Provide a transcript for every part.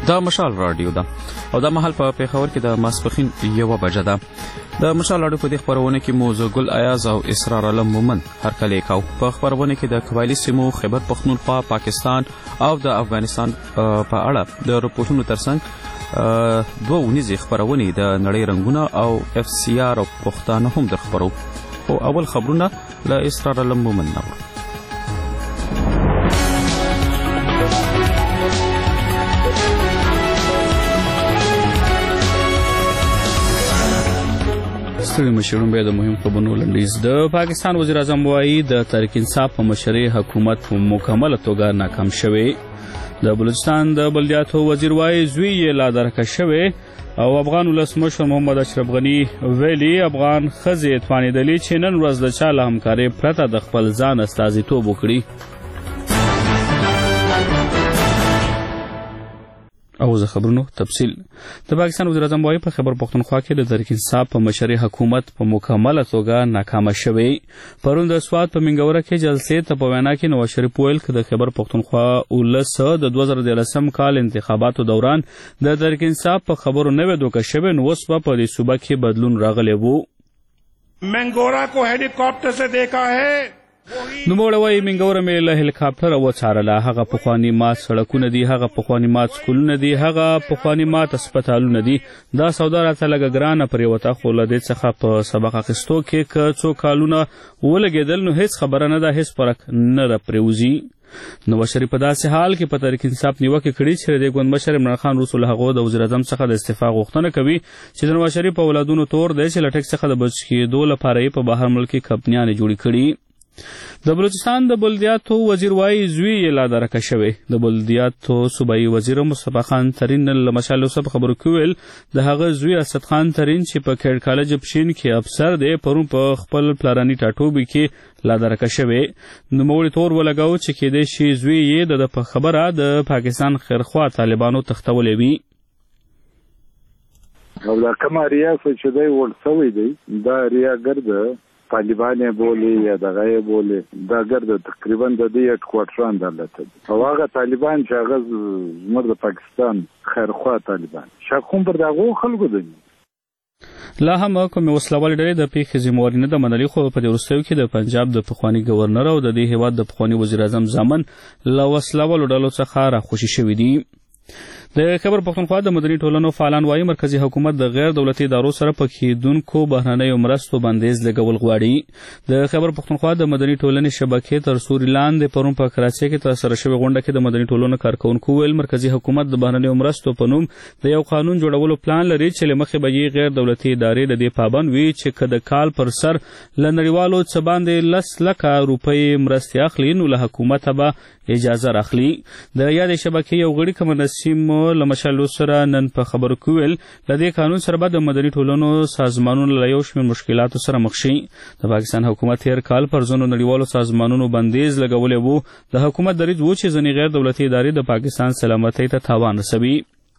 دا مشال رادیو ده او دا مهال په پېښور کې د ماسپښین 1 بجه ده. د مشال رادیو په دې خپرونه کې موضوع ګل ایاز او اسرار علم مومن هرکلی کاو. په خپرونه کې د قبایلي سیمو خیبر پختونخوا، پاکستان او د افغانستان په اړه د رپورټونو ترڅنګ دوه ونیزې خپرونې د نړۍ رنګونه او اف سی آر او پښتانه هم در خپرو. او اول خبرونه له اسرار علم مومن نه. ستړي مشرون بیا د مهم خبرونو لنډیز. د پاکستان وزیر اعظم وایي د تحریک انصاف په مشرۍ حکومت په مکمله توګه ناکام شوی. د بلوچستان د بلدیاتو وزیر وایي زوی یې لا درکه شوی. او افغان ولسمشر محمد اشرف غني ویلي افغان ښځې توانېدلي چې نن ورځ د چا له همکارۍ پرته د خپل ځان استازیتوب وکړي. او زه خبرونو تفصیل. د پاکستان وزیر اعظم وایي په خیبر پختونخوا کې د تحریک انصاف په مشرۍ حکومت په مکمله توګه ناکامه شوی. پرون د سوات په منګوره کې جلسې ته په وینا کې نواز شریف ویل چې د خیبر پختونخوا ولس د 2013 کال انتخاباتو دوران د تحریک انصاف په خبرو نه وې دوکه شوی، نو اوس په دې صوبه کې بدلون راغلی وو. منګورا کو هلیکاپټر سے دیکھا ہے. نوموړی وایي منګوره مې له هلیکاپټره وڅارله. هغه پخواني مات سړکونه دي، هغه پخواني مات سکولونه دي، هغه پخواني مات هسپتالونه دي. دا سودا راته لږه ګرانه پرېوته، خو له دې څخه په سبق اخیستو کې که څو کالونه ولګېدل نو هېڅ خبره نه ده، هېڅ فرق نه ده پرېوځي. نواز شریف په داسې حال کې په تحریک انصاف نیوکې کړي چې د ګوندمشر عمران خان وروسته له هغو د وزیر اعظم څخه د استعفا غوښتنه کوي چې د نواز شریف په اولادونو تور دی چې له ټیکس څخه د بچ کېدو لپاره یې په بهر ملکي کمپنیانې جوړې کړي. د بلوچستان د بلدیاتو وزیر وایي زوی یې لا درکه شوی. د بلدیاتو صوبایي وزیر مصطفی خان ترین له مشال اوسه په خبرو کې ویل د هغه زوی اسد خان ترین چې په کیډ کالج پښین کې افسر دی پرون په خپل پلاراني ټاټوبي کې لا درکه شوی. نوموړي تور ولګاو چې کېدای شي زوی یې د خبره د پاکستان خیرخوا طالبانو تختولی وي. او دا کومه ریاسه چې دی ورسوی دی دا ریاګر ده طالبان بولی یا دغه بولی دا ګرد تقریبا د دې هډکوارټران دلته او هغه طالبان چې هغه زموږ د پاکستان خیرخوا طالبان شاکوم پر دغه خلکو دي. لا هم کوم وسلوال ډلې د پیښې ذمہواري نه ده منلې، خو په دې وروستیو کې د پنجاب د پخواني گورنر او د دې هیواد د پخواني وزیر اعظم زامن له وسلوالو ډلو څخه راخوشي شوي دي. د خیبر پختونخوا د مدني ټولنو فعالان وایي مرکزي حکومت د غیر دولتي ادارو سره په کېدونکو بهرنیو مرستو بندیز لګول غواړي. د خیبر پختونخوا د مدني ټولنې شبکې تر سوري لاندې پرون په کراچۍ کې ترسره شوې غونډه کې د مدني ټولنو کارکوونکو ویل مرکزي حکومت د بهرنیو مرستو په نوم د یو قانون جوړولو پلان لري چې له مخې به یې غیر دولتي ادارې د دې پابند وي چې که د کال پر سر له نړیوالو څه باندې 10 لکه روپۍ مرستې اخلي نو له حکومته به اجازه راخلي. د یادې شبکې یو غړي کمر نسیم له مشالو سره نن په خبرو کې ویل له دې قانون سره به د مدني ټولنو سازمانونو له یو شمېر مشکلاتو سره مخ شي. د پاکستان حکومت تېر کال پر ځینو نړیوالو سازمانونو بندیز لګولی وو. د حکومت دریځ و چې ځینې غیر دولتي ادارې د پاکستان سلامتۍ ته تاوان رسوي.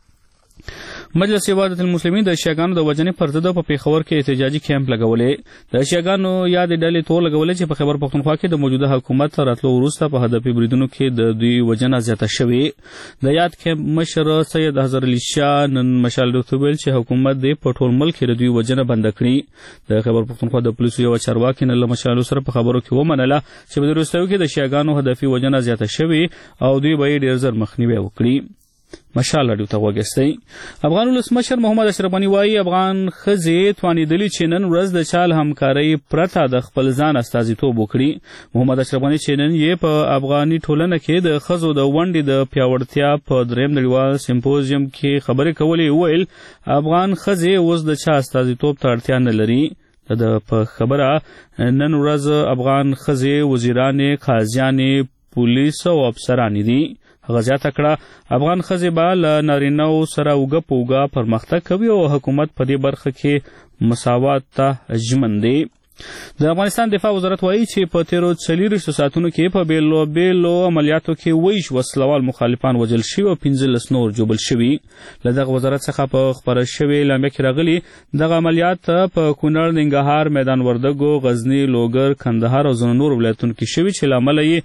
مجلس وحدت المسلمین د شیعاګانو د وژنې پر ضد په پېښور کې احتجاجي کیمپ لګولې. د شیعاګانو یادې ډلې تور لګولې چې په خیبر پختونخوا کې د موجوده حکومت راتلو وروسته په هدفي بریدونو کې د دوی وژنه زیاته شوې. د یاد کیمپ مشر سید حضر علي شاه نن مشال ډوته ویل چې حکومت دې په ټول ملک کې د دوی وژنه بند کړي. د خیبر پختونخوا د پولیسو یو چارواکي نن له مشالو سره په خبرو کې ومنله چې په دې وروستیو کې د شیعاګانو هدفي وژنه زیاته شوې او دوی به یې ډېر ژر مخنیوی وکړي. مشال راډیو ته وګورئ. افغان ولسمشر محمد اشرف غني وایي افغان ښځې توانېدلي چې نن ورځ د چا له همکارۍ پرته د خپل ځان استازیتوب وکړي. محمد اشرف غني چې نن یې په افغاني ټولنه کې د ښځو د ونډې د پیاوړتیا په 3م نړیوال سمپوزیم کې خبرې کولې ویل افغان ښځې اوس د چا استازیتوب ته اړتیا نه لري. د په خبره نن ورځ افغان ښځې وزیرانې، قاضیانې، پولیس او افسرانې دي. هغه زیاته کړه افغان ښځې به له نارینهو سره اوږه په اوږه پرمختګ کوي او حکومت په دې برخه کې مساوات ته ژمن دی. د افغانستان دفاع وزارت وایي چې په تیرو 40 ساعتونو کې په بیلو عملیاتو کې 20 وسلوال مخالفان وژل شوي او 15 نور ژوبل شوي. له دغه وزارت څخه په خپره شوې اعلامیه کې راغلي دغه عملیات په کونړ، ننګرهار، میدان وردګو، غزني، لوګر، کندهار او ځینو نورو ولایتونو کې شوي چې له امله یې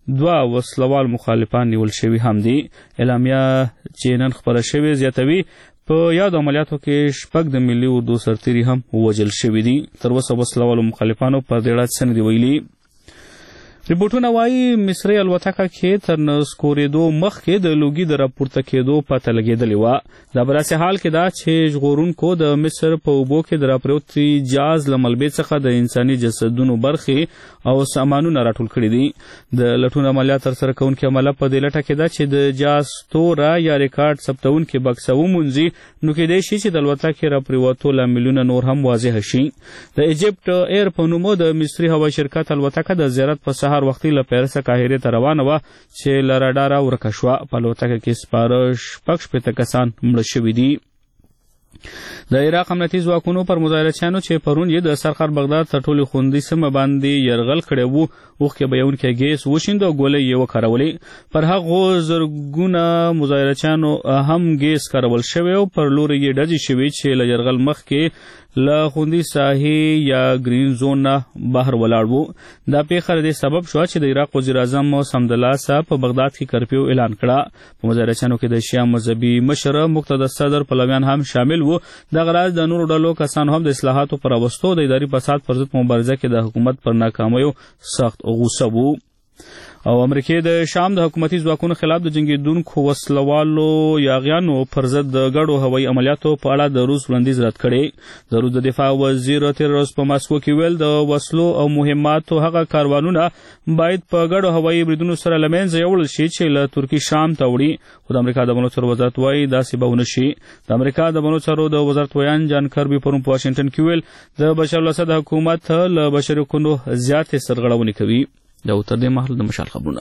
2 وسلوال مخالفان نیول شوي هم دي. اعلامیه چې نن خپره شوې زیاتوي په یاد عملیاتو کې 6 د ملي اردو سرتیري هم وژل شوي دي. تر اوسه وسلوالو مخالفانو په دې اړه څه نه دي ویلي. ریپورټونه وایي مصري الوتکه کې تر نسکورېدو مخکې د لوګي د راپورته کېدو پته لګېدلې وه. دا په داسې حال کې ده چې ژغورونکو د مصر په اوبو کې د راپریوتي جاز له ملبې څخه د انساني جسدونو برخې او سامانونه راټول کړي دي. د لټون عملیات ترسره کوونکي عمله په دې لټه کې ده چې د جاز توره یا ریکارډ ثبتونکي بکسه وموندي، نو کېدای شي چې د الوتکې راپریوتو لاملونه نور هم واضح شي. د ایجپټ ایر په نومو د مصري هوایي شرکت الوتکه د زیارت په سهار وختي له پیرسه قاهرې ته روانه وه چې له راډاره ورکه شوه. په الوتکه کې سپاره 6 کسان مړه شوي دي. د عراق امنیتي ځواکونو پر مظاهرچیانو چې پرون یې د سرخر بغداد تر ټولې خوندي سیمه باندې یرغل کړی وو اوښکې بهیونکی ګیس وشیند او ګولۍ یې وکارولې. پر هغو زرګونه مظاهرچیانو هم ګیس کارول شوی او پر لوري یې ډزې شوي چې له یرغل مخکې له خوندي ساحې یا ګرین زون نه بهر ولاړ وو. دا پیښه د دې سبب شوه چې د عراق وزیر اعظم سمدلاسه په بغداد کې کرفیو اعلان کړه. په مظاهرچیانو کې د شیعه مذهبي مشر مقتدس صدر پلویان هم شامل وو. دغه راز د نورو ډلو کسانو هم د اصلاحاتو پر راوستو د اداري فساد پر ضد مبارزه کې د حکومت پر ناکامیو سخت غوسه وو. او امریکې د شام د حکومتي ځواکونو خلاف د جنګېدونکو وسلوالو یاغیانو پر ضد د ګډو هوایي عملیاتو په اړه د روس وړاندیز رد کړی. د روس د دفاع وزیر تېره ورځ په ماسکو کې ویل د وسلو او مهماتو هغه کاروانونه باید په ګډو هوایي بریدونو سره له منځه یوړل شي چې له ترکیې شام ته وړي. خو د امریکا د بڼو چارو وزارت وایي داسې به ونه شي. د امریکا د بڼو چارو د وزارت ویان جان کربي پرون په واشنګټن کې ویل د بشار الاسد حکومت له بشري حقونو زیاتې سرغړونې کوي. دا تر دې مهال د مشال خبرونه.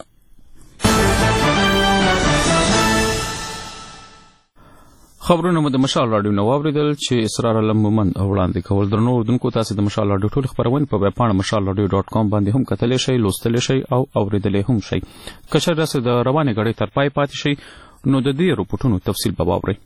خبرونه مو د مشال راډیو نو واوریدل چې اسرار علم مومن وړاندې کول. درنو اوردونکو تاسو د مشال راډیو ټول خبرونه په ویبپاڼه mashalradio.com باندې هم کتلی شئ، لوستلی شئ او اوریدلی هم شئ. که چېرې تاسو د روانې ګړۍ تر پای پاتې شئ نو د دې رپورټونو تفصیل به واورئ.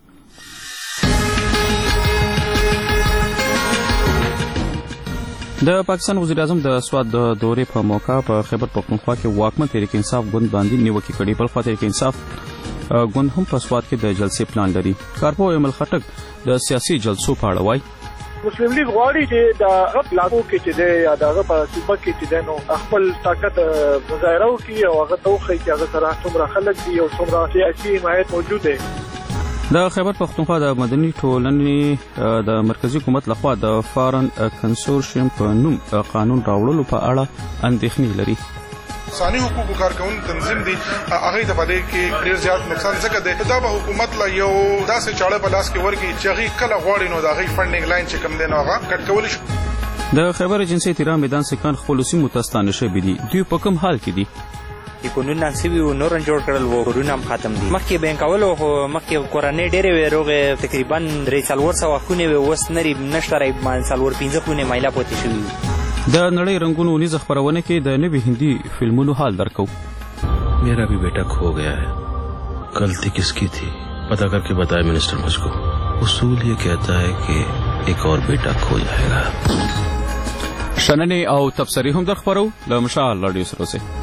د پاکستان وزیر اعظم د سوات د دورې په موقع په خیبر پختونخوا کې واکمن تحریک انصاف ګوند باندې نیوکې کړې. بل خوا تحریک انصاف ګوند هم په سوات کې د جلسې پلان لري. کارپوه ایمل خټک د سیاسي جلسو په اړه وایي مسلم لیگ غواړي چې د غپ لاګو کې چې دی یا د غپ صوبه کې چې دی نو خپل طاقت مظاهره وکړي او هغه توخی چې هغه سره څومره خلک دي او څومره سیاسي حمایت موجود دی. د خیبر پختونخوا د مدني ټولنې د مرکزی حکومت لخوا د فارن کنسورشیم په نوم قانون راوړلو په اړه اندېښنې لري. انساني حقوقو کارکون تنظیم دي هغه د باندې کې ډیر زیات نقصان ځکه دی. دا به حکومت لا یو داسې چاړه په لاس کې ورګي چې هغه کله غواړي نو دا غي فندینګ لاین چې کوم دی نو هغه کټ کول شي. د خیبر ایجنسی تیران میدان سکان خپل سیمو تستانه شوی دي. دوی په کوم حال کې دي؟ قانون ناکسوي و نور جوړ کړل وو کورونه هم ختم دي. مخکې بینکولو خو مخکې کورنۍ ډېرې وې روغې تقریبا 300 خونې وې اوس نری نشته رای 4-5 خونې مایله پاتې شوي. د نړۍ رنگونو نیزه خبرونه کې د نوي هندي فلمونو حال درکو. मेरा भी बेटा खो गया है, गलती किसकी थी पता करके बताया मिनिस्टर मुझको. उसूल ये कहता है कि एक और बेटा खो जाएगा. شننې او تبصرې هم در خبرو له مشال راډیو سره اوسئ.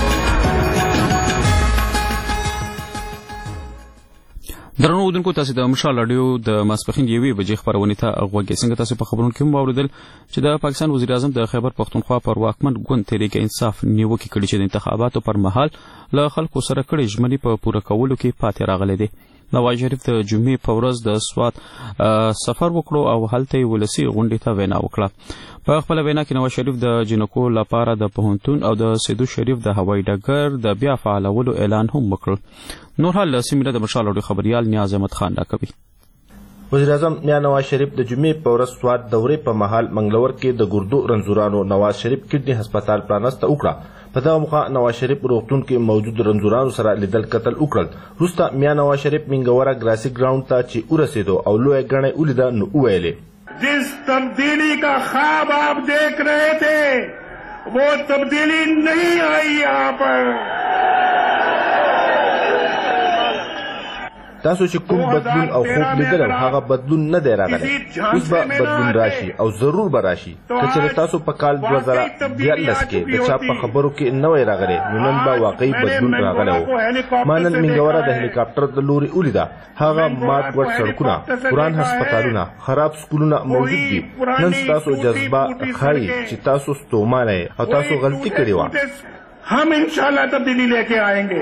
درنو اوردونکو تاسو د مشال راډیو د ماسپښین 1 بجې خبرونې ته غوږ یې. څنګه تاسو په خبرونو کې هم واوریدل چې د پاکستان وزیر اعظم د خیبر پختونخوا پر واکمن ګوند تحریک انصاف نیوکې کړې چې د انتخاباتو پر مهال له خلکو سره کړې ژمنې په پوره کولو کې پاتې راغلی دی. نواز شریف د جمعې په ورځ د سوات سفر وکړو او هلته یې ولسي غونډې ته وینا وکړه. په خپل وینا کې نواز شریف د جنکو لپاره د پوهنتون او د سیدو شریف د هوایي ډګر د بیا فعالولو اعلان هم وکړ. نور حال سیمه د مشال راډیو خبريال نیاز احمد خان راکوي. وزیر اعظم میا نواز شریف د جمعې په ورځ سوات دورې په مهال منګلور کې د ګردو رنځورانو نواز شریف کډنی هسپتال پرانسته وکړه. په دغه موخه نواز شریف روغتون کې موجود رنځورانو سره لیدل کتل وکړل. وروسته میا نواز شریف منګوره ګراسي ګراوند ته چې ورسېدو او لوی ګڼه ولیده نو وویلې जिस तब्दीली का ख्वाब आप देख रहे थे वो तब्दीली नहीं आई यहाँ पर. تاسو چې کوم بدلون او خوب لیدل هغه بدلون نه دی راغلی، اوس به بدلون راشي او ضرور به راشي. که چېرې تاسو په کال 2014 کې د چا په خبرو کې نه وای راغلی نو نن به واقعي بدلون راغلی و. ما نن منګوره د هلیکاپټر د لوري ولیده، هغه مات ګډ سړکونه، پران هسپتالونه، خراب سکولونه موجود دي. نن ستاسو جذبه ښایي چې تاسو ستومانه او تاسو غلطي کړې وه. हम इंशाल्लाह तब्दीली लेके आएंगे.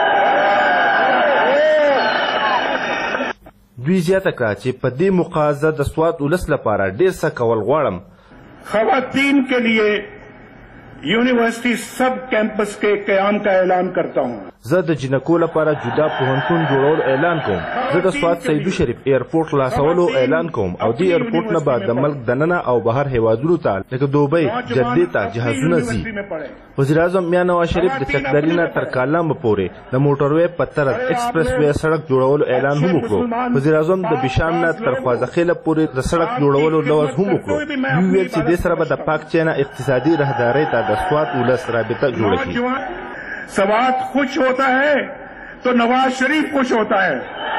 دوی زیاته کړه چې په دې مقاضه د سوات ولس لپاره ډېر څه کول غواړم. خواتین के लिए यूनिवर्सिटी सब कैंपस के قیام का اعلان करता हूँ. زه د جنکو لپاره جدا پوهنتون جوړولو اعلان کوم. زه د سوات سیدو شریف ایرپورټ خلاصولو اعلان کوم او دې ایرپورټ نه به د ملک دننه او بهر هیوادونو ته لکه دوبۍ، جدې ته جهازونه ځي. وزیر اعظم میا نواز شریف د چکدري نه تر کالام پورې د موټروي په طرز ایکسپریس وې سړک جوړولو اعلان هم وکړو. وزیر اعظم د بشام نه تر خوازخیله پورې د سړک جوړولو لوز هم وکړو. یو ویل چې دې سره به د پاک چینه اقتصادي راهدارۍ ته د سوات ولس رابطه جوړه کړي. سوات खुश होता है तो नवाज शरीफ खुश होता है.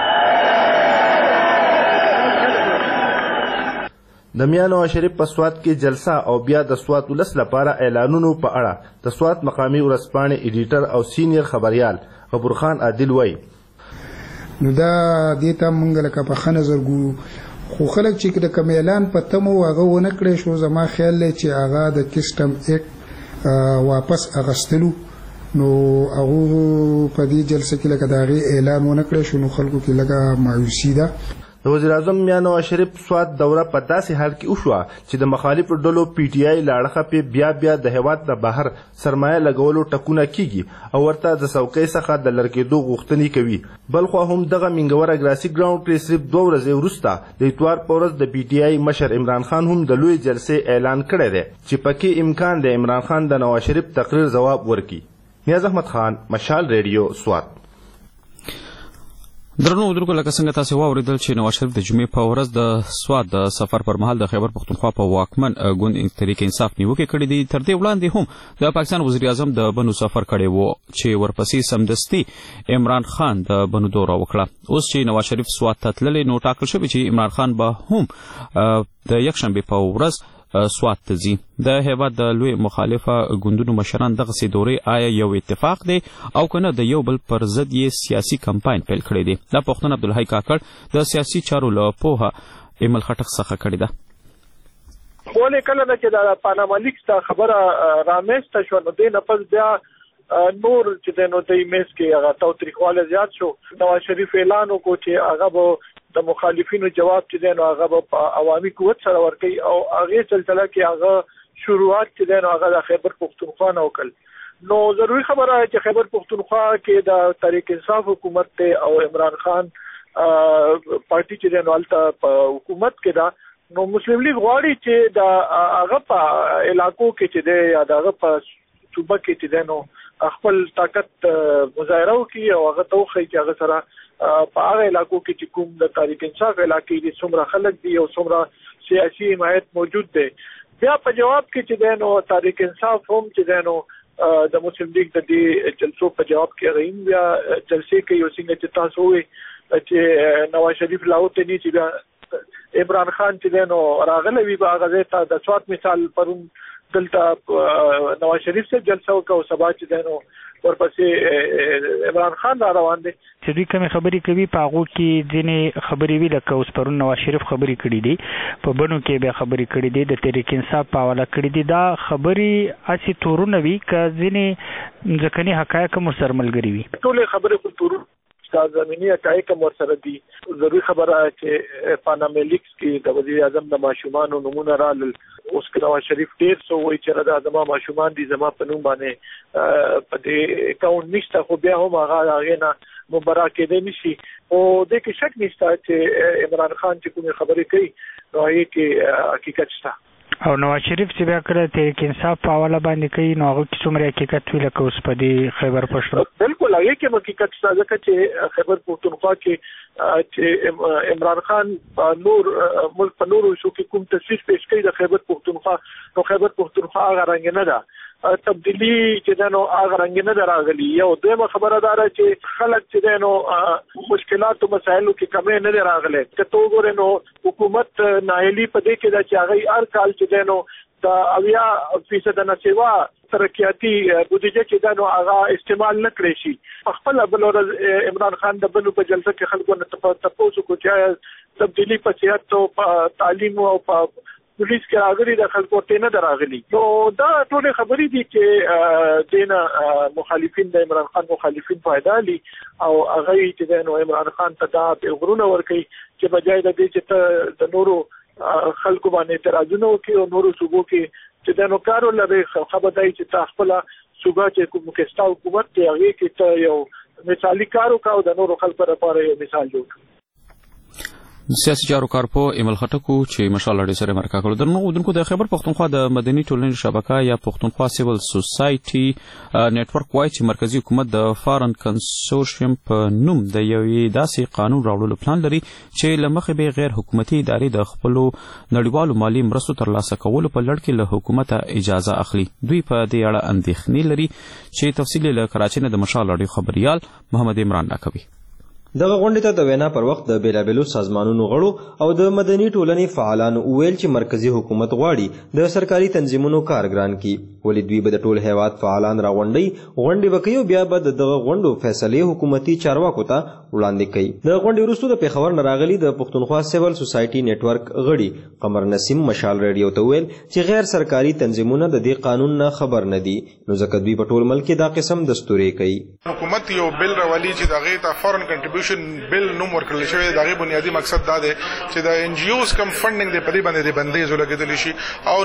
د میا نواز شریف په سوات کې جلسه او بیا د سوات ولس لپاره اعلانونو په اړه د سوات مقامي ورځپاڼې ایډیټر او سینیر خبریال غفور خان عادل وایي نو دا دې ته موږ لکه په ښه نظر ګورو، خو خلک چې د کوم اعلان په تمو هغه ونه کړی شو، زما خیال دی چې هغه د کسټم ایکټ واپس اغستلو نو هغه په دې جلسه کې لکه دا غي اعلان ونه کړی شو، نو خلکو کې لکه مایوسي ده. د وزیر اعظم میا نواز شریف سوات دوره په داسې حال کې وشوه چې د مخالفو ډلو پی ټی آی لاړخه په بیا د هیواد د بهر سرمایه لګولو ټکونه کیږي او ورته د څوکۍ څخه د لړکېدو غوښتنې کوي. بلخو هم دغه منګوره ګراسي ګراوند کې صرف 2 ورځې وروسته د اتوار په ورځ د پی ټی آی مشر عمران خان هم د لوی جلسې اعلان کړی دی چې پکې امکان دی عمران خان د نواز شریف تقریر ځواب ورکړي. نیاز احمد خان، مشال ریډیو، سوات. درنو اردوونکو، لکه څنګه تاسو واوریدل چې نواز شریف د جمعې په ورځ د سوات د سفر پر مهال د خیبر پښتونخوا په واکمن ګوند تحریک انصاف نیوکې کړې دي. تر دې وړاندې هم د پاکستان وزیر اعظم د بنو سفر کړی و چې ورپسې سمدستي عمران خان د بنو دوره وکړه. اوس چې نواز شریف سوات ته تللی نو ټاکل شوی چې عمران خان به هم د یکشنبې په ورځ سوات ته ځي. د هیواد د لوی مخالفه ګوندونو مشران دغسې دورې آیا یو اتفاق دی او که نه د یو بل پر ضد یې سیاسي کمپاین پیل کړی دی؟ دا پوښتنه عبدالحی کاکړ د سیاسي چارو له پوهه ایمل خټک څخه کړې ده. ولې کله نه چې د پاناما لیکس ته خبره رامنځته شوه نو دې نه پس بیا نور چې دی نو د میز کې هغه تاوتریخوالی زیات شو. نواز شریف اعلان وکړو چې هغه به د مخالفینو جواب چې دی نو هغه به په عوامي قوت سره ورکوي او هغې سلسله کې هغه شروعات چې دی نو هغه د خیبر پښتونخوا نه وکړل. نو ضروري خبره چې خیبر پښتونخوا کې د تحریک انصاف حکومت دی او عمران خان پارټي چې دی نو هلته په حکومت کې ده. نو مسلم لیگ غواړي چې د هغه په علاقو کې چې دی یا د هغه په صوبه کې چې دی نو خپل طاقت مظاهره وکړي او هغه ته وښایي چې هغه سره په هغه علاقو کې چې کوم د تحریک انصاف علاقې دي څومره خلک دي او څومره سیاسي حمایت موجود دی. بیا په جواب کې چې دی نو تحریک انصاف هم چې دی نو د مسلم لیگ د دې جلسو په جواب کې هغه هم بیا جلسې کوي او څنګه چې تاسو ووایئ چې نواز شریف لاهور ته نه چې بیا عمران خان چې دی نو راغلی وي به هغه ځای ته د سوات مثال پرون دلته نواز شریف سے جلسه وکړه او سبا چې دی نو ورپسې عمران خان را روان دی. چې دوی کومې خبرې کوي په هغو کې ځینې خبرې وي لکه اوس پرون نواز شریف خبرې کړي دي، په بنو کې بیا خبرې کړي دي، د تحریک انصاف په حواله کړي دي. دا خبرې هسې تورونه وي که ځینې ځکني حقایق هم ورسره ملګري وي؟ ټولې خبرې خو تورونه زمینی حقایق هم ورسره دي. ضروري خبره چې پاناما لیکس کې د وزیر اعظم د ماشومانو نومونه رالل. اوس که نواز شریف ډېر څه وایي چې دا زما ماشومان دي زما په نوم باندې په دې اکاونټ نشته، خو بیا هم هغه هغې نه مبرا کېدی نشي. او دې کې شک نشته چې عمران خان چې کومې خبرې کوي نو هغې کې حقیقت شته. او نواز شریف چې بیا کړه تحریک انصاف په حواله باندې کوي نو هغه کې څومره حقیقت وي لکه اوس په دې خیبر پښتونخوا؟ بالکل هغې کې حقیقت شته ځکه چې خیبر پښتونخوا کې چې عمران خان نور ملک په نورو حصو کې کوم تصویر پیش کوي د خیبر پښتونخوا نو خیبر پښتونخوا هغه رنګ نه ده. تبدیلی چې دنو هغه رنګ نه راغلي. یو دویمه خبره ده چې خلک چې دنو مشکلات او مسایلو کې کمې نه راغلي. که تو ګورې نو حکومت ناهلی په دې کې دا چې هغه هر کال چې دنو دا 80% نه سیوا ترقیاتی بودیجه چې دنو هغه استعمال نه کړی شي. خپل بل ورځ عمران خان د بلو په جلسه کې خلکو نه تاسو کو چې تبدیلی په صحت او په تعلیم او په پولیس کې راغلي د خلکو ته نه دراغلي. نو دا ټول خبرې دي چې دینه مخالفین د عمران خان مخالفین فائدہ لي او هغه چې د عمران خان ته دا غرونه ورکي چې بجای د دې چې د نورو خلکو باندې اعتراضونه وکړي او نورو صوبو کې چې د نوکارو لري خبرداري چې تاسو صوبه چې کومکستا حکومت ته هغه کې ته یو مثالي کارو کاو د نورو خلکو لپاره یو مثال جوړ. سیاسي چارو کارپو ایمل خټکو چې مشال اړ سره مرکه کړو درنو د خیبر پختونخوا د مدني ټولنې شبکه یا پختونخوا سیول سوسایټي نتورک وایي چې مرکزی حکومت د فارن کنسورشیم په نوم د یوې داسې قانون راوړلو پلان لري چې لمخې به غیر حکومتي ادارې د خپل نړیوالو مالی مرستو ترلاسه کولو په لړ کې له حکومت اجازه اخلي. دوی په دې اړه اندېښنې لري چې تفصیل له کراچۍ نه د مشال اړ خبريال محمد عمران راکوي. دغه غونډې ته د وینا پر وخت د بیلابېلو سازمانونو غړو او د مدني ټولنې فعالانو ویل چې مرکزی حکومت غواړي د سرکاري تنظیمونو کارګران کی ولې دوی به د ټول هیواد فعالان غونډې وکړي او بیا به دغه غونډو فیصلې حکومتي چارواکو ته وړاندې کوي. د غونډې وروسته د پیښور نه راغلي د پښتونخوا سیول سوسایټي نتورک غړي قمر نسیم مشال ریډیو ته ویل چې غیر سرکاري تنظیمونه د دې قانون نه خبر نه دي نو ځکه دوی په ټول ملک کې دا قسم دستوري کوي. حکومت یو بل راولي چې دغه ته فورن کنټریبیوشن بل نوم ورکړل شوی. دغه بنیادی مقصد دا دی چې د ان جی اوز کم فندینګ دی په دې باندې د بندیز لګیدل شي او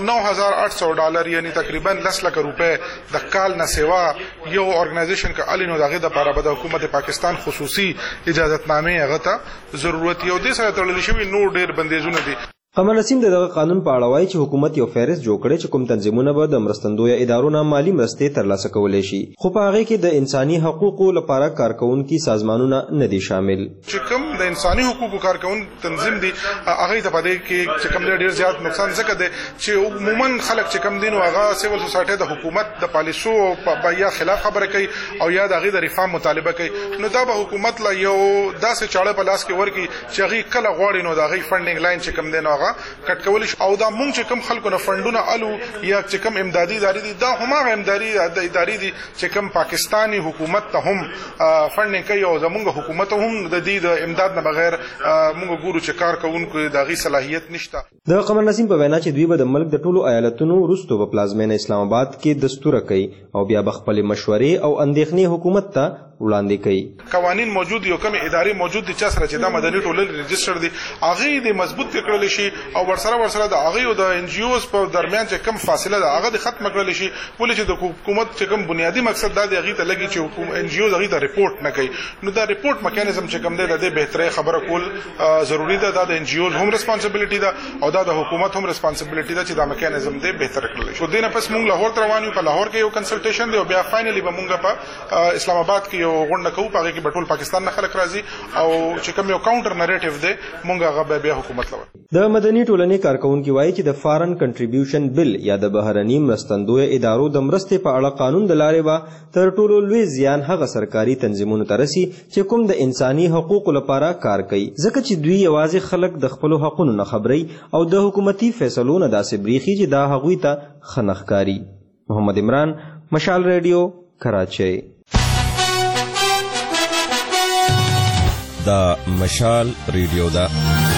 $9,800 یعنی تقریبا 10 لک روپے د کال نه سیوا یو ارګنایزیشن کا الینو دغه د لپاره د حکومت پاکستان خصوصي اجازهتنامه هغه ته ضرورت یو د سره تړل شوی نور ډیر بندیزونه دي. قمر نسیم دغه قانون په اړه وایي چې حکومت یو فهرست جوړ کړي چې کوم تنظیمونه به د مرستندوی ادارو نه مالی مرستې ترلاسه کولای شي خو په هغه کې د انساني حقوقو لپاره کارکونکو سازمانونه نه دي شامل. چې کوم د انساني حقوقو کارکونکو تنظیم دي هغه ته پدې کې چې کوم ډیر زیات نقصان ځکه دي چې عموما خلک چې کوم دین او هغه سیول سوسایټي د حکومت د پالیسو په یا خلاف خبره کوي او یا د هغه د ریفارم مطالبه کوي نو دا به حکومت لا یو داسې چاړه په لاس کې ورکی چې هغه کله غواړي نو د هغه فندینګ لاین چې کوم دین هغه کټ کول او دا مونږ چې کوم خلکو نه فندونه الو یا چې کوم امدادي ادارې دي دا همغه امدادي ادارې دي چې کوم پاکستانی حکومت ته هم فندینګ کوي او زموږ حکومت هم د دې د امداد نه بغیر موږ ګورو چې کار کوونکو دغه صلاحیت نشته. د قمر نسیم په وینا چې دوی به د ملک د ټولو ایالتونو وروسته په پلازمینه اسلام آباد کې دستور کوي او بیا بخپل مشورې او اندېښنې حکومت ته وړاندې کوي. قوانین موجود یو کوم ادارې موجود دي چې سره چې د مدني ټولنې رجستر دي هغه د مضبوط کړل شي او ورسره د هغه او د ان جی اوز په درمیان چې کوم فاصله ده هغه ختم کړل شي ولې چې د حکومت چې کوم بنیادی مقصد دا دی هغه ته لګي چې حکومت ان جی اوز هغه ته ریپورت نه کوي نو دا ریپورت میکانیزم چې کوم دی د بهتري خبره کول ضروری ده. دا د ان جی اوز هم ریسپانسیبিলিټي ده او دا د حکومت هم ریسپانسیبিলিټي ده چې دا میکانیزم دی بهتر کړل شي. دینه پس موږ لاهور ته روان یو په لاهور کې یو کنسلټیشن دی او بیا فائنلی به موږ په اسلام آباد کې یو غونډه کوو په کې بټول پاکستان نه خلک راځي او چې کوم یو کاونټر نریټیو دی مونږ هغه بیا حکومت لور. د مدني ټولنې کارکونکو وایي چې د فارن کنټریبیوشن بل یا د بهرني مرستندوی ادارو د مرستې په اړه قانون د لارې به تر ټولو لوی زیان هغه سرکاري تنظیمونو ته رسي چې کوم د انساني حقوقو لپاره کار کوي ځکه چې دوی یوازې خلک د خپل حقوقو نه خبري او د حکومتي فیصلو نه داسې بریخي چې دا هغوی ته خنخکاری. محمد عمران مشال ریډیو کراچۍ. دا مشال ریډیو دا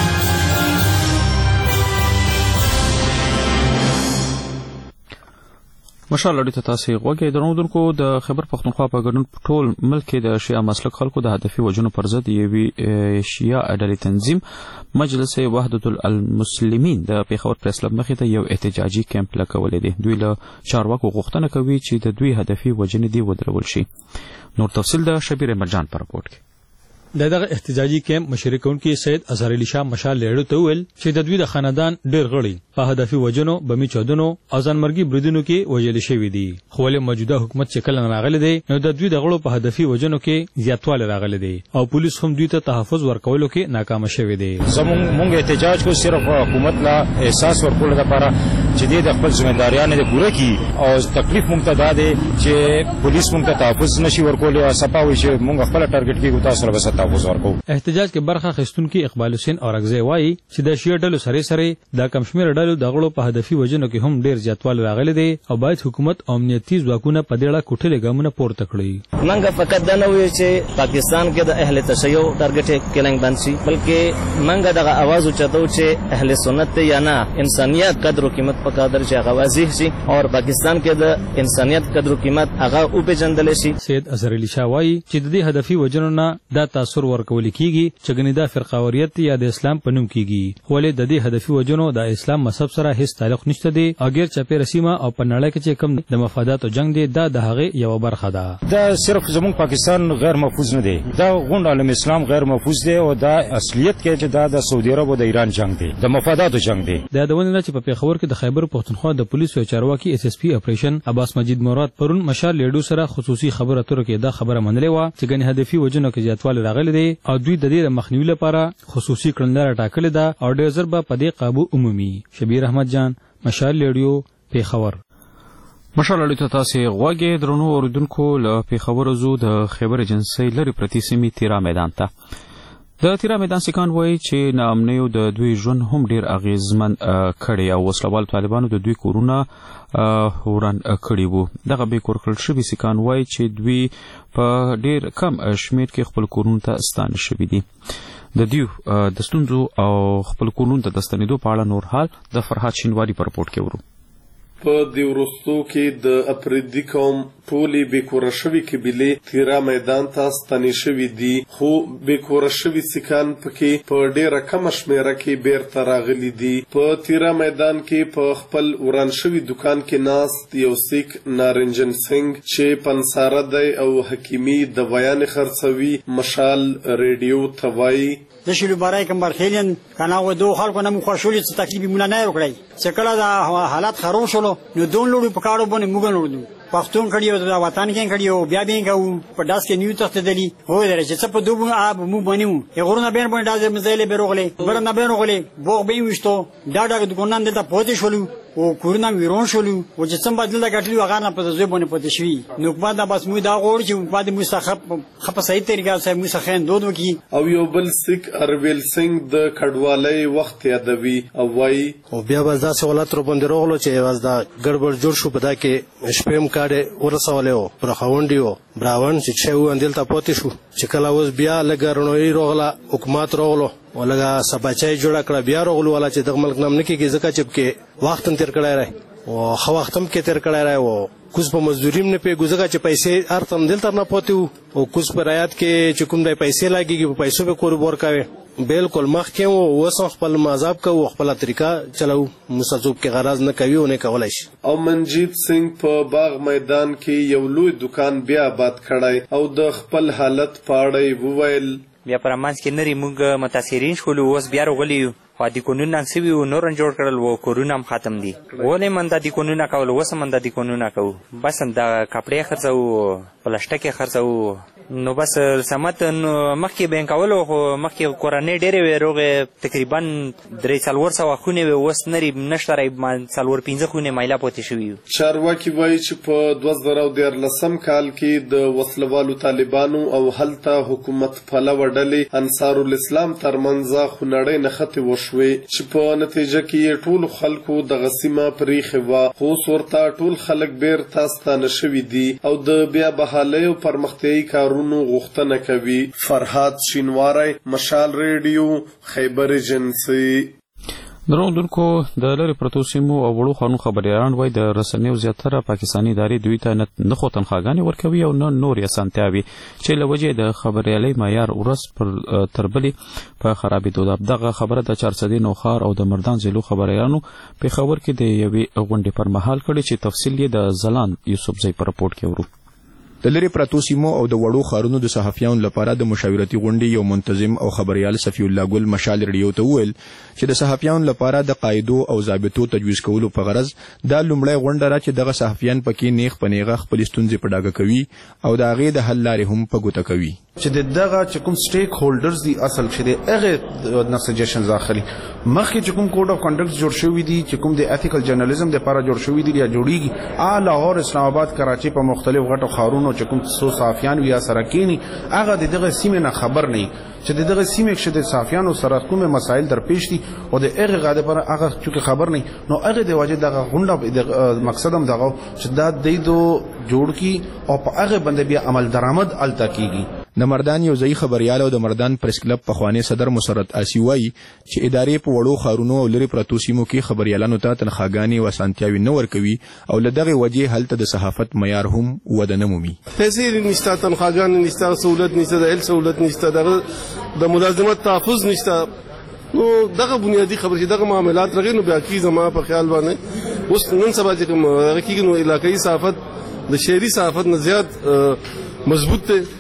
مشال اړیته تاسو غوږی درنودونکو د خبر پختونخوا په ګډون ټول ملک کې د شیعه مسلک خلکو د هدفي وجونو پر ضد یوي شیعه ډلې تنظیم مجلس وحدت المسلمین د پیښور پریس کلب مخې ته یو احتجاجي کیمپ لګولې دي. دوی له چارواکو غوښتنه کوي چې د دوی هدفي وجنې دی ودرول شي. نور تفصیل د شبیر مرجان پر راپورټ کې. دغه احتجاجي کیمپ مشري کوونکي سید اظهر علي شاه مشال لیړو ته ویل چې د دوی د خاندان ډېر غړي په هدفي وجنو بمی چودنو او ځانمرګي بریدونو کې وژل شوي دي خو له موجوده حکومت چې کله راغلي دی نو د دوی د غړو په هدفي وجنو کې زیاتوالی راغلي دی او پولیس هم دوی ته تحفظ ورکولو کې ناکام شوي دي. زمونږ احتجاج کو صرف حکومت لا احساس ورکول لپاره چې د خپل ځمېداریانه پوره کړي او تکلیف مونږ ته دا دی چې پولیس مونږ ته تحفظ نشي ورکول او صفاوي چې مونږ خپل ټارګټ کې تاسو سره وسه تحفظ ورکو. احتجاج کې برخه اخیستونکي اقبال حسین اورغزی وایي چې د شیعه ډلو سره د کمشمیر ډلو د غړو په هدفي وجنو کې هم ډیر زیاتوالی راغلی دی او باید حکومت او امنیتي ځواکونه په دې اړه کوټلې ګامونه پورته کړي. منګه فقط دا نه وایي چې پاکستان کې د اهل تشیع ټارګټ کلنګ بند شي بلکې منګه دغه आवाज اوچتو چې اهل سنت یا نه انسانیت قدر او قیمت په قدر چې هغه واضح شي او پاکستان کې د انسانیت قدر او قیمت هغه او پیژندل شي. سید اظهر علي شاه وایي چې د دې هدفي وجنو نه دا تاثر ورکول کیږي چې ګنیدا فرقاوریت یا د اسلام په نوم کیږي ولې د دې هدفي وجنو د اسلام مذهب سره هیڅ تعلق نشته دی او غیر چاپیره سیمه او په نړۍ کې چې کوم د مفاداتو جنگ دی دا د هغه یو برخه ده. دا صرف زموږ پاکستان غیر محفوظ نه دی دا غونډ عالم اسلام غیر محفوظ دی او دا اصلیت کې چې دا د سعودي عرب او د ایران جنگ دی د مفاداتو جنگ دی. دا د ونه چې په پیښور کې د خیبر پښتونخوا د پولیسو چارواکي SSP اپریشن عباس مجید مراد پرون مشال لیډو سره خصوصي خبره اترو کې دا خبره منلې و چې ګنې هدفي وجنو کې زیاتوالی راغلی دی او دوی د دې مخنیوي لپاره خصوصي کړنلاره ټاکلې ده او ډېر ژر به په دې قابو عمومي. شبیر احمد جان مشال لیډیو پیښور. مشال لیډیو ته تاسې غوږی درنو اوریدونکو له پیښور زو د خیبر ایجنسۍ لرې پرتې سیمې تیرا میدان ته. د تیرا میدان سیکان وایي چې ناامنیو د دوی ژوند هم ډیر اغیزمن کړی او وسلوال طالبانو د دوی کورونه وران کړي وو. دغه بې کور کړل شوي سیکان وایي چې دوی په ډیر کم شمیر کې خپل کورونو ته ستانه شوي دي. د دوی د ستونزو او خپل کورونو ته د ستنېدو په اړه نور حال د فرهاد شینواري په رپورټ کې ورو. په دې وروستو کې د اپریدي قوم ټولې بېکوره شوي قبیلې تیرا میدان ته ستنې شوي دي خو بېکوره شوي سیکان پکې په ډېره کمه شمېره کې بیرته راغلي دي. په تیرا میدان کې په خپل وران شوي دکان کې ناست یو سیک نارنجن سنگ چې پنساره دی او حکیمي دوایانې خرڅوي مشال ریډیو ته وایي د شلو برای کوم برخیلین کنه و دو خلکو نه خوشولې څه تکلیف مونږ نه وکړای چې کله دا حالات خراب شول نو دون لوري په کاړو باندې موږ نوړو پښتون کړیو د وطن کې کړیو بیا به کو په داس کې نیو تخت دلی هو درې چې څه په دوه آب مو بنیو یغورونه بین باندې داس مزایله بیروغله برنه بیروغله بوغ به وشتو دا د ګونان دلته پوتې شولو او کورونه ویرون شولو او چې څنګه بدل دا غټلی هغه نه په ځای باندې پوتې شوی نو په دا بس مو دا غوړ چې په دې مستخب خپ صحیح طریقه سره مسخین دود وکي. او یو بل سیک ارویل سنگ د کډوالۍ وخت یادوي او وایي او بیا به دا سوالات رو باندې راغلو چې واز دا ګډوډ جوړ شو په دا کې شپم کاډه ورسولې پر خوندیو براون چې شو اندل ته پوتې شو چې کله اوس بیا لګرنوي راغله حکومت راغلو ولګه سباچای جوړ کړ بیا راغلو ولا چې د ملک نام نه کېږي ځکه چې کې وخت تیر کړای راي او خو وختم کې تیر کړای راي او کوز په مزدوریم نه پی ګوزګه چې پیسې ارتم دل تر نه پوتیو او کوز پر آیات کې چې کوم د پیسې لاګيږي په پیسو به کوربور کوي بالکل مخ کې وو وسو خپل مذهب کو خپل طریقہ چلو مسعوب کې غرض نه کوي او نه کولای شي. او منجیت سنگ په باغ میدان کې یو لوی دکان بیا آباد کړای او د خپل حالت پاړی وویل بیا پر امانس کې نری موږ متاثرین شولو اوس بیا وغلیو خو د قانون نسوي او نور جوړ کړل وو کورونه هم ختم دي ولې من د قانون کول وسه من د قانون کو بس د کپڑے خرڅو پلاستیک خرڅو نو بس سمت مخکې بینکولو خو مخکې کورنۍ ډېرې وې روغې تقریبا 300 خونې وې اوس نری نشته رای 4-5 خونې مایله پوتې شوي. چارواکي وایي چې په 2013 کال کې د وسلوالو طالبانو او هلته حکومت پلوه ډلې انصار الاسلام ترمنځ خونړۍ نښتې وشوې چې په نتیجه کې ټول خلکو دغه سیمه پریښې وه خو اوس ورته ټول خلک بیرته ستانه شوي دي او د بیا بحالۍ او پرمختیایي کارونو غوښتنه کوي. فرهاد شینواری مشال ریډیو خیبر ایجنسۍ. دروندونکو د لری پروتو سیمو او وړو خانو خبريالان وای د رسنیو زیاتره پاکستانی ادارې دوی ته نه خو تنخواګانې ورکوي او نه نور اسانتیاوي چې لوجه د خبريالۍ معیار ورس پر تربلې په خرابېدو ده. دغه خبره د 400 نوخار او د مردان زلو خبريالانو په خبر کې د یوې غونډې پر مهال کړي چې تفصیل یې د زلان یوسف زئی پر رپورټ کې ورو. د لرې پرتو سیمو او د وړو ښارونو د صحافیانو لپاره د مشاورتي غونډې یو منتظم او خبریال صفی الله ګل مشال ریډیو ته وویل چې د صحافیانو لپاره د قاعدو او ضابطو تجویز کولو په غرض دا لومړی غونډه را چې دغه صحافیان پکې نیغ په نیغه خپلې ستونزې په ډاګه کوي او د هغې د حل لارې هم په ګوته کوي چې دغه چې کوم سټیک هولډرز دي اصل چې د هغه نه سجیشنز اخلي مخکې چې کوم کوډ اف کنډکټ جوړ شوی دي چې کوم د ایتیکل جرنالیزم لپاره جوړ شوی دي یا جوړیږي لاهور اسلام آباد کراچي په مختلف غټو ښارونو چې کوم څو صحافیان یا سره کینی هغه دغه سیمې نه خبر نه چې دغه سیمې چې د صحافیانو سره کوم مسایل درپېښ دي او د هغه غاده پر هغه چې خبر نه نو هغه د واجب دغه غونډه مقصد هم دغه چې دا د دو جوړ کی او په هغه باندې بیا عمل درآمد الته کیږي د مردان یو ځای خبريال او د مردان پریس کلب پخوانی صدر مسرت آسی وایي چې ادارې په وړو ښارونو او لرې پرتو سیمو کې خبريالانو ته تنخواګانې او اسانتیاوې نه ورکوي او له دغې وجې هلته د صحافت معیار هم وده نه مومي پیسې نشته تنخواګانې نشته سهولت نشته د هیلث سهولت نشته د ملازمت تحفظ نشته نو دغه بنیادی خبر چې دغه معاملات رغې نو بیا کی زما په خیال باندې اوس نن سبا چې کوم کېږي نو علاقايي صحافت د شهري صحافت نه زیات مضبوط دی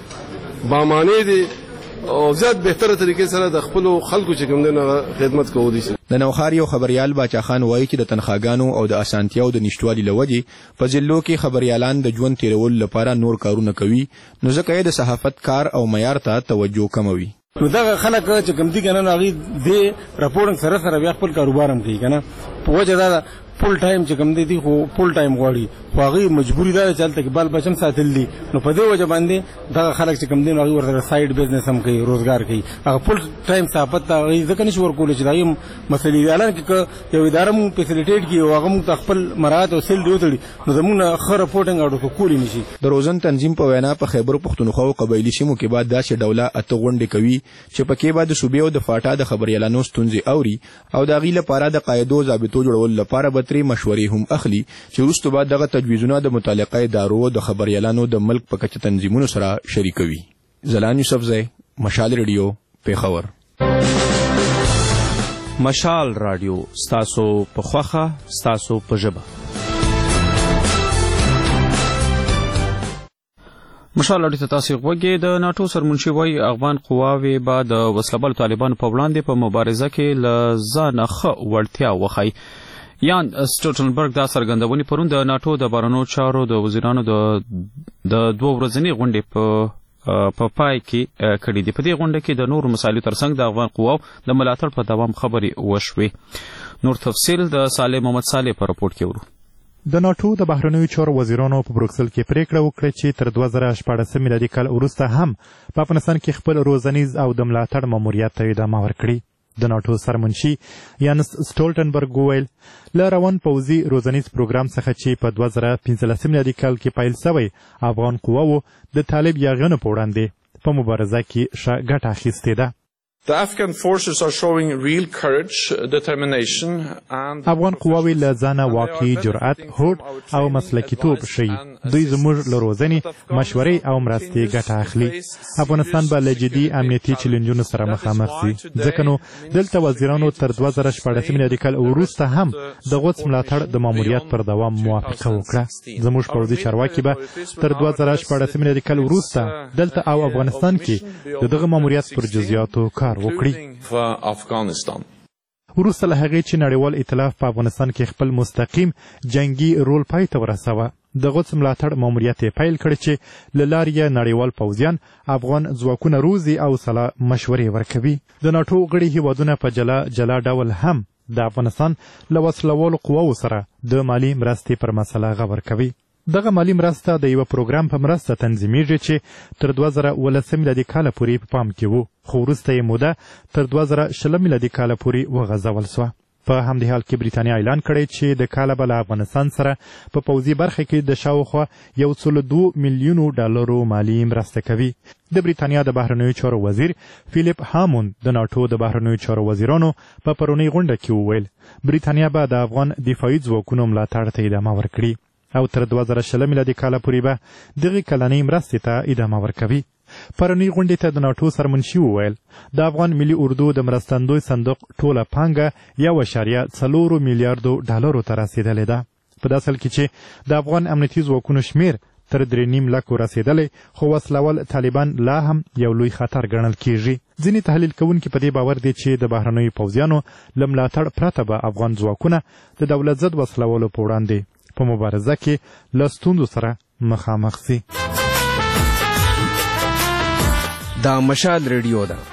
بامانه دي او زیات بهتره طریقې سره د خپل خلکو چې کوم دغه خدمت کوي دي د نوخار یو خبريال باچا خان وایي چې د تنخواګانو او د اسانتیاو د نشټوالي لوجې په ضلعو کې خبريالان د ژوند تیرول لپاره نور کارونه کوي نو ځکه یې د صحافت کار او معیار ته توجه کموي نو دغه خلک چې کوم دي کنه هغه د راپورټینګ سره بیا خپل کاروبار هم کوي کنه په وجه دا فول ټایم چې کوم دي خو فول ټایم غواړي خو هغه مجبوری ده چې هلته کې بال بچم ساتل دي نو په دې وجه باندې دغه خلک چې کوم دي هغه ورته سایډ بزنس هم کوي روزګار کوي هغه فول ټایم صحافت هغه ځکه نشي ورکول چې دغه مسلې اعلان کې یو اداره مو فیسیلیټیټ کی او هغه مو خپل مراد او سیل دیوتړي نو زموږ خره رپورټینګ اړو کولی نشي د روزن تنظیم په وینا په خیبر پښتونخوا او قبایلی سیمو کې بعد داسې ډوله اته غونډې کوي چې پکې بعد د صوبې او د فاټا د خبريالانو ستونزې اوري او د هغې لپاره د قاعدو ضابطو جوړول لپاره به ترې مشورې هم اخلي چې وروسته بعد دغه تجویزونه د متعلقه ادارو د خبريالانو د ملک په کچه تنظیمونو سره شریکوي زلان یوسفزی مشال ریډیو پیښور مشال رادیو ستاسو په خوخه ستاسو په ژبه مشال رادیو ته تاسو غوږی د ناتو سرمنشي وای افغان قواوی به د وسلبال طالبانو په وړاندې په مبارزه کې له ځانه ښه وړتیا وښایي یان سټولټنبرګ دا څرګندونې پرون د ناتو د بهرنیو چارو د وزیرانو د دوه ورځنۍ غونډې په پای کې کړې دي په دې غونډه کې د نورو مسایلو ترڅنګ د افغان قواو د ملاتړ په دوام خبرې وشوې نور تفصیل د صالح محمد صالح په راپورټ کې ورو د ناتو د بهرنیو چارو وزیرانو په بروکسل کې پریکړه وکړه چې تر 2014 میلادي کال وروسته هم په افغانستان کې خپل روزنیز او د ملاتړ ماموریت ته ادامه ورکړي د ناتو سرمنشي یانس سټولټنبرګ وویل له روان پوځي روزنیز پروګرام څخه چې په 2015 میلادي کال کې پیل شوی افغان قواوو د طالب یاغیانو په وړاندې په مبارزه کې ښه ګټه اخیستې ده The Afghan forces are showing real courage, determination and افغان قواوی له ځانه واقعي جرأت، هوډ او مسلکیتوب ښیي. دوی زموږ له روزنې، مشورې او مرستې ګټه اخلي. افغانستان به له جدي امنیتي چیلنجونو سره مخامخ شي. ځکه نو دلته وزیرانو تر 2014 میلادي کال وروسته هم د غوڅ ملاتړ د ماموریت پر دوام موافقه وکړه. زموږ پوځي چارواکي به تر 2014 میلادي کال وروسته دلته او افغانستان کې د دغه ماموریت پر جزئیاتو کار وکړي. وروسته له هغې چې نړیوال ائتلاف په افغانستان کې خپل مستقیم جنگي رول پای ته ورسوه، د غوڅ ملاتړ ماموریت یې پیل کړ چې له لارې یې نړیوال پوځیان افغان ځواکونه روزي او سلا مشورې ورکوي. د ناټو غړي هیوادونه په جلا جلا ډول هم د افغانستان له وسلوالو قواو سره د مالي مرستې پر مسله غور کوي. دغه مالی مرسته د یو پروګرام په مرسته تنظیمیږي چې تر 2019 میلادي کال پورې په پام کې وو، خو وروسته یې موده تر 2020 میلادي کال پورې وغځول شوه. په همدې حال کې بریتانیا اعلان کړی چې د کاله به له افغانستان سره په پوځي برخه کې د شاوخوا 1.2 میلیونو ډالرو مالی مرسته کوي. د بریتانیا د بهرنیو چارو وزیر فیلیپ هاموند د ناټو د بهرنیو چارو وزیرانو په پرونۍ غونډه کې وویل بریتانیا به د افغان دفاعي ځواکونو ملاتړ ته ادامه ورکړي او تر 2020 میلادي کال پورې به دغه کلنۍ مرستې ته ادامه ورکوي. پرونۍ غونډې ته د ناټو سرمنشي وویل د افغان ملي اردو د مرستندوی صندوق ټوله پانګه 1.4 میلیارډو ډالرو ته رسیدلې ده. په داسې حال کې چې د افغان امنیتي ځواکونو شمیر تر 3.5 لک رسیدلی، خو وسلوال طالبان لا هم یو لوی خطر ګڼل کیږي. ځینې تحلیل کوونکي په دې باور دي چې د بهرنیو پوځیانو له ملاتړ پرته به افغان ځواکونه د دولت ضد وسلوالو په وړاندې په مبارزه کې له ستونزو سره مخامخ سي. دا مشال ریډیو ده.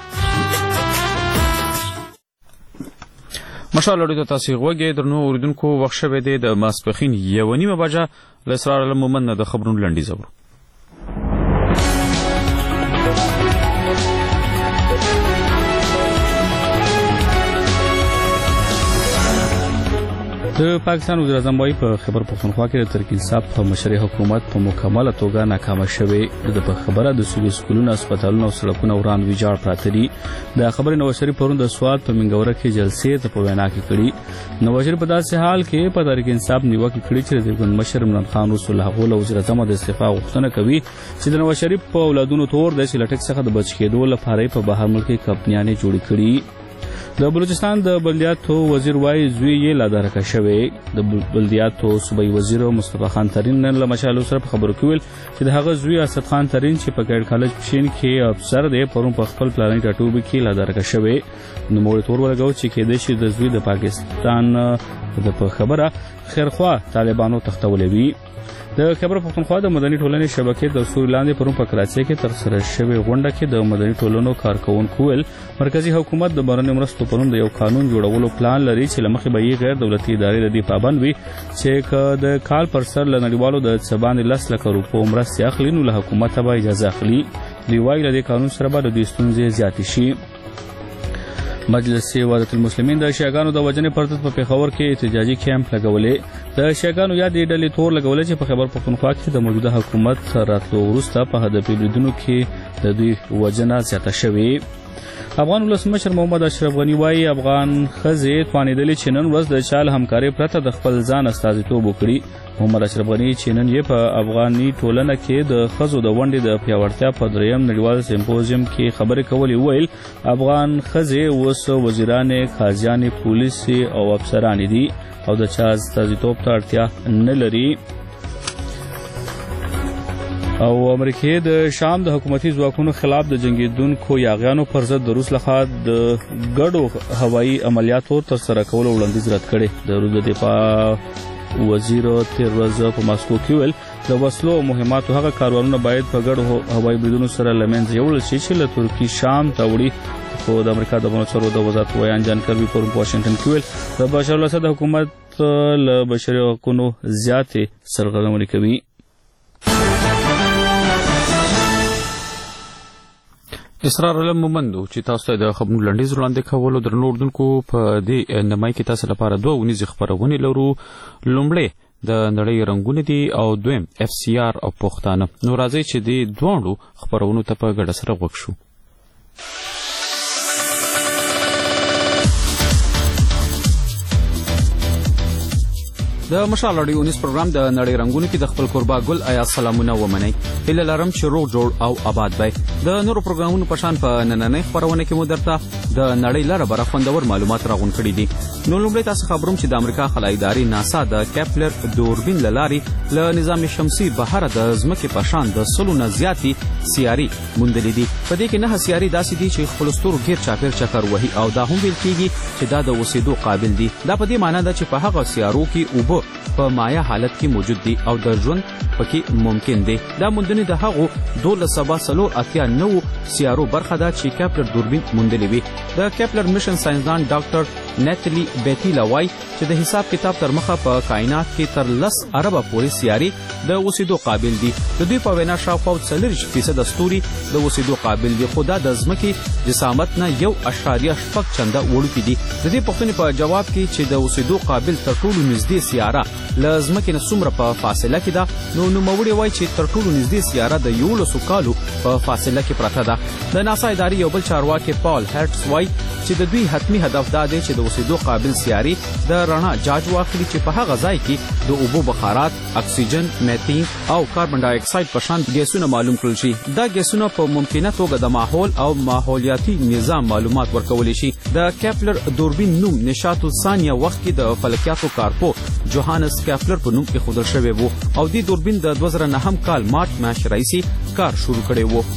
مشال ریډیو ته تاسو غوږی درنو اوریدونکو، وخت شوی دی د ماسپښین 1:30 بجه. له اسرار المومن نه د خبرونو لنډیز اورو. د پاکستان وزیر اعظم وايي په خیبر پختونخوا کې د ترکیل صاحب په مشرۍ حکومت په مکمله توګه ناکامه شوې. د خبره د صوبې سکولونو، هسپتالونو او سړکونو وران ویجاړ پراته دي. د خبرې نواز شریف پرون د سواد په منګوره کې جلسې ته په وینا کې کړي. نواز شریف په داسې حال کې په تحریک انصاف نیوکه کړې چې د ګوند مشر عمران خان رسول الله له وزیر اعظم د استعفا غوښتنه کوي چې د نواز شریف په اولادونو تور د سلټک څخه د بچ کېدو لپاره په بهر ملک کمپنیانې جوړې کړي. د بلوچستان د بلدیاتو وزیر وايي زوی یې لا درکه شوی. د بلدیاتو صوبایي وزیر مصطفی خان ترین نن له مشالو سره په خبرو کې ویل چې د هغه زوی اسد خان ترین چې په ګډ کالج پښین کې افسر دی پرون په خپل پلاني ټاټوبه کې لا درکه شوی. نو موږ تور ولګو چې کېدې شي د زوی د پاکستان د خبره خیرخوا طالبانو تختولې وي. د خیبر پختونخوا د مدني ټولنې شبکې د سوري لاندې پرون په کراچۍ کې ترسره شوې غونډه کې د مدني ټولنو کارکونکو ویل مرکزی حکومت د بهرنیو مرستو پرون د یو قانون جوړولو پلان لري چې له مخې به یې غیر دولتي ادارې د دې پابند وي چې که د کال پر سر له نړیوالو د څه 10 لک روپو مرستې اخلي نو له حکومت به اجازه اخلي. دوی وایي له دې قانون سره به د دې ستونزې زیاتې شي. مجلس وحدت المسلمین د شیعاګانو د وژنې پر ضد په پېښور کې احتجاجي کیمپ لګولې. د شیعاګانو یادې ډلې تور لګولې چې په خیبر پختونخوا کې د موجوده حکومت راتلو وروسته په هدفي بریدونو کې د دوی وژنه زیاته شوې. افغان ولسمشر محمد اشرف غنی وايي افغان ښځې توانېدلې چې نن ورځ د چال همکارۍ پرته د خپل ځان استازیتوب وکړي. محمد اشرف غنی چې نن یې په افغاني ټولنه کې د ښځو د ونډې د پیاوړتیا په 3م نړیوال سمپوزیم کې خبرې کولې. ویل افغان ښځې اوس وزیرانې، قاضیانې، پولیسې او افسرانې دي او د چا استازیتوب ته اړتیا نه لري. او امریکای د شام د حکومتي ځواکونو خلاف د جنگیدونکو یاغیانو پر ضد د روس لخوا د ګډو هوایي عملیاتو ترسره کولو وړاندیز رد کړی. د روس د دفاع وزیر تیر ورځ په ماسکو کې ویل د وسلو او مهماتو هغه کاروانونه باید په ګډو هوایي بریدونو سره له منځه یوړل شي چې له ترکیې شام ته وړي. خو د امریکا د بهرنیو چارو د وزارت ویان جان کربي پرون په واشنګټن کې ویل د بشار الاسد حکومت له بشري حقوقو زیاتې سرغړونې کوي. اسرار المومن چې تاسو ته د خبرونو لنډیز وړاندې کولو درنو اوریدونکو په دې نمای کې تاسو لپاره 2 ونیز خبرونه لرو. لومړی د نړۍ رنگونه دي او دویم FCR او پښتانه. نو راځي چې د دوه خبرونو ته په ګډه سره وکړو. د مشال اډیو نیوز پروګرام د نړۍ رنگونو کې د خپل قربا ګل آیا سلامونه ومنئ. هله لرم چې روغ جوړ او آباد وي. د نورو پروګرامونو په شان په نننۍ خبرونه کې مو درته د نړۍ لاره بره خوندور معلومات راغون کړي دي. نو لومړی تاسو خبروم چې د امریکا خلای ادارې ناسا د کیپلر دوربین لارې له نظام شمسي بهر د ځمکې په شان د سلونه زیاتی سیاري موندلې دي. په دې کې 9 سیاري داسې دي چې خپل ستورو غیر چاپیر چکر وهي او دا هم ویل کیږي چې دا د اوسېدو قابل دي. دا په دې معنی ده چې په هغه سیارو کې اوبه په مایا حالت کې موجود دي او د ژوند پکې ممکن دی. دا موندنې د هغو 1289 سیارو برخه ده چې کیپلر دوربین موندلې وي. د کیپلر میشن ساينسدان ډاکټر نیتلی بیتیلا وای چې د حساب کتاب تر مخه په کائنات کې تر 10 اربه پورې سیاري د اوسېدو قابل دي. د دوی په وینا شاوخوا 40% ستوري د اوسېدو قابل دي، خو دا د ځمکې جسامت نه 1.8 چنده وړوکي دي. د دې پوښتنې په جواب کې چې د اوسېدو قابل تر ټولو نږدې سیاره له ځمکې نه څومره په فاصله کې ده، نو نوموړي وایي چې تر ټولو نږدې سیاره د 11 کالو په فاصله کې پرته ده. د ناسا ادارې یو بل چارواکي پال هرټس وایي چې د دوی حتمی هدف دا دی چې د د اوسېدو قابل سیاري د رڼا جاج واخلي چې په هغه ځای کې د اوبو بخارات، اکسیجن، میتین او کاربن ډای اکساید په شان ګیسونه معلوم کړل شي. دا ګیسونه په ممکنه توګه د ماحول او ماحولیاتي نظام معلومات ورکولی شي. د کیپلر دوربین نوم نشاط الثانیه وخت کې د فلکیاتو کارپو جوهانس کیپلر په نوم ایښودل شوی و او دې دوربین د 2009 کال مارچ میاشتې راهیسې کار شروع کړی و.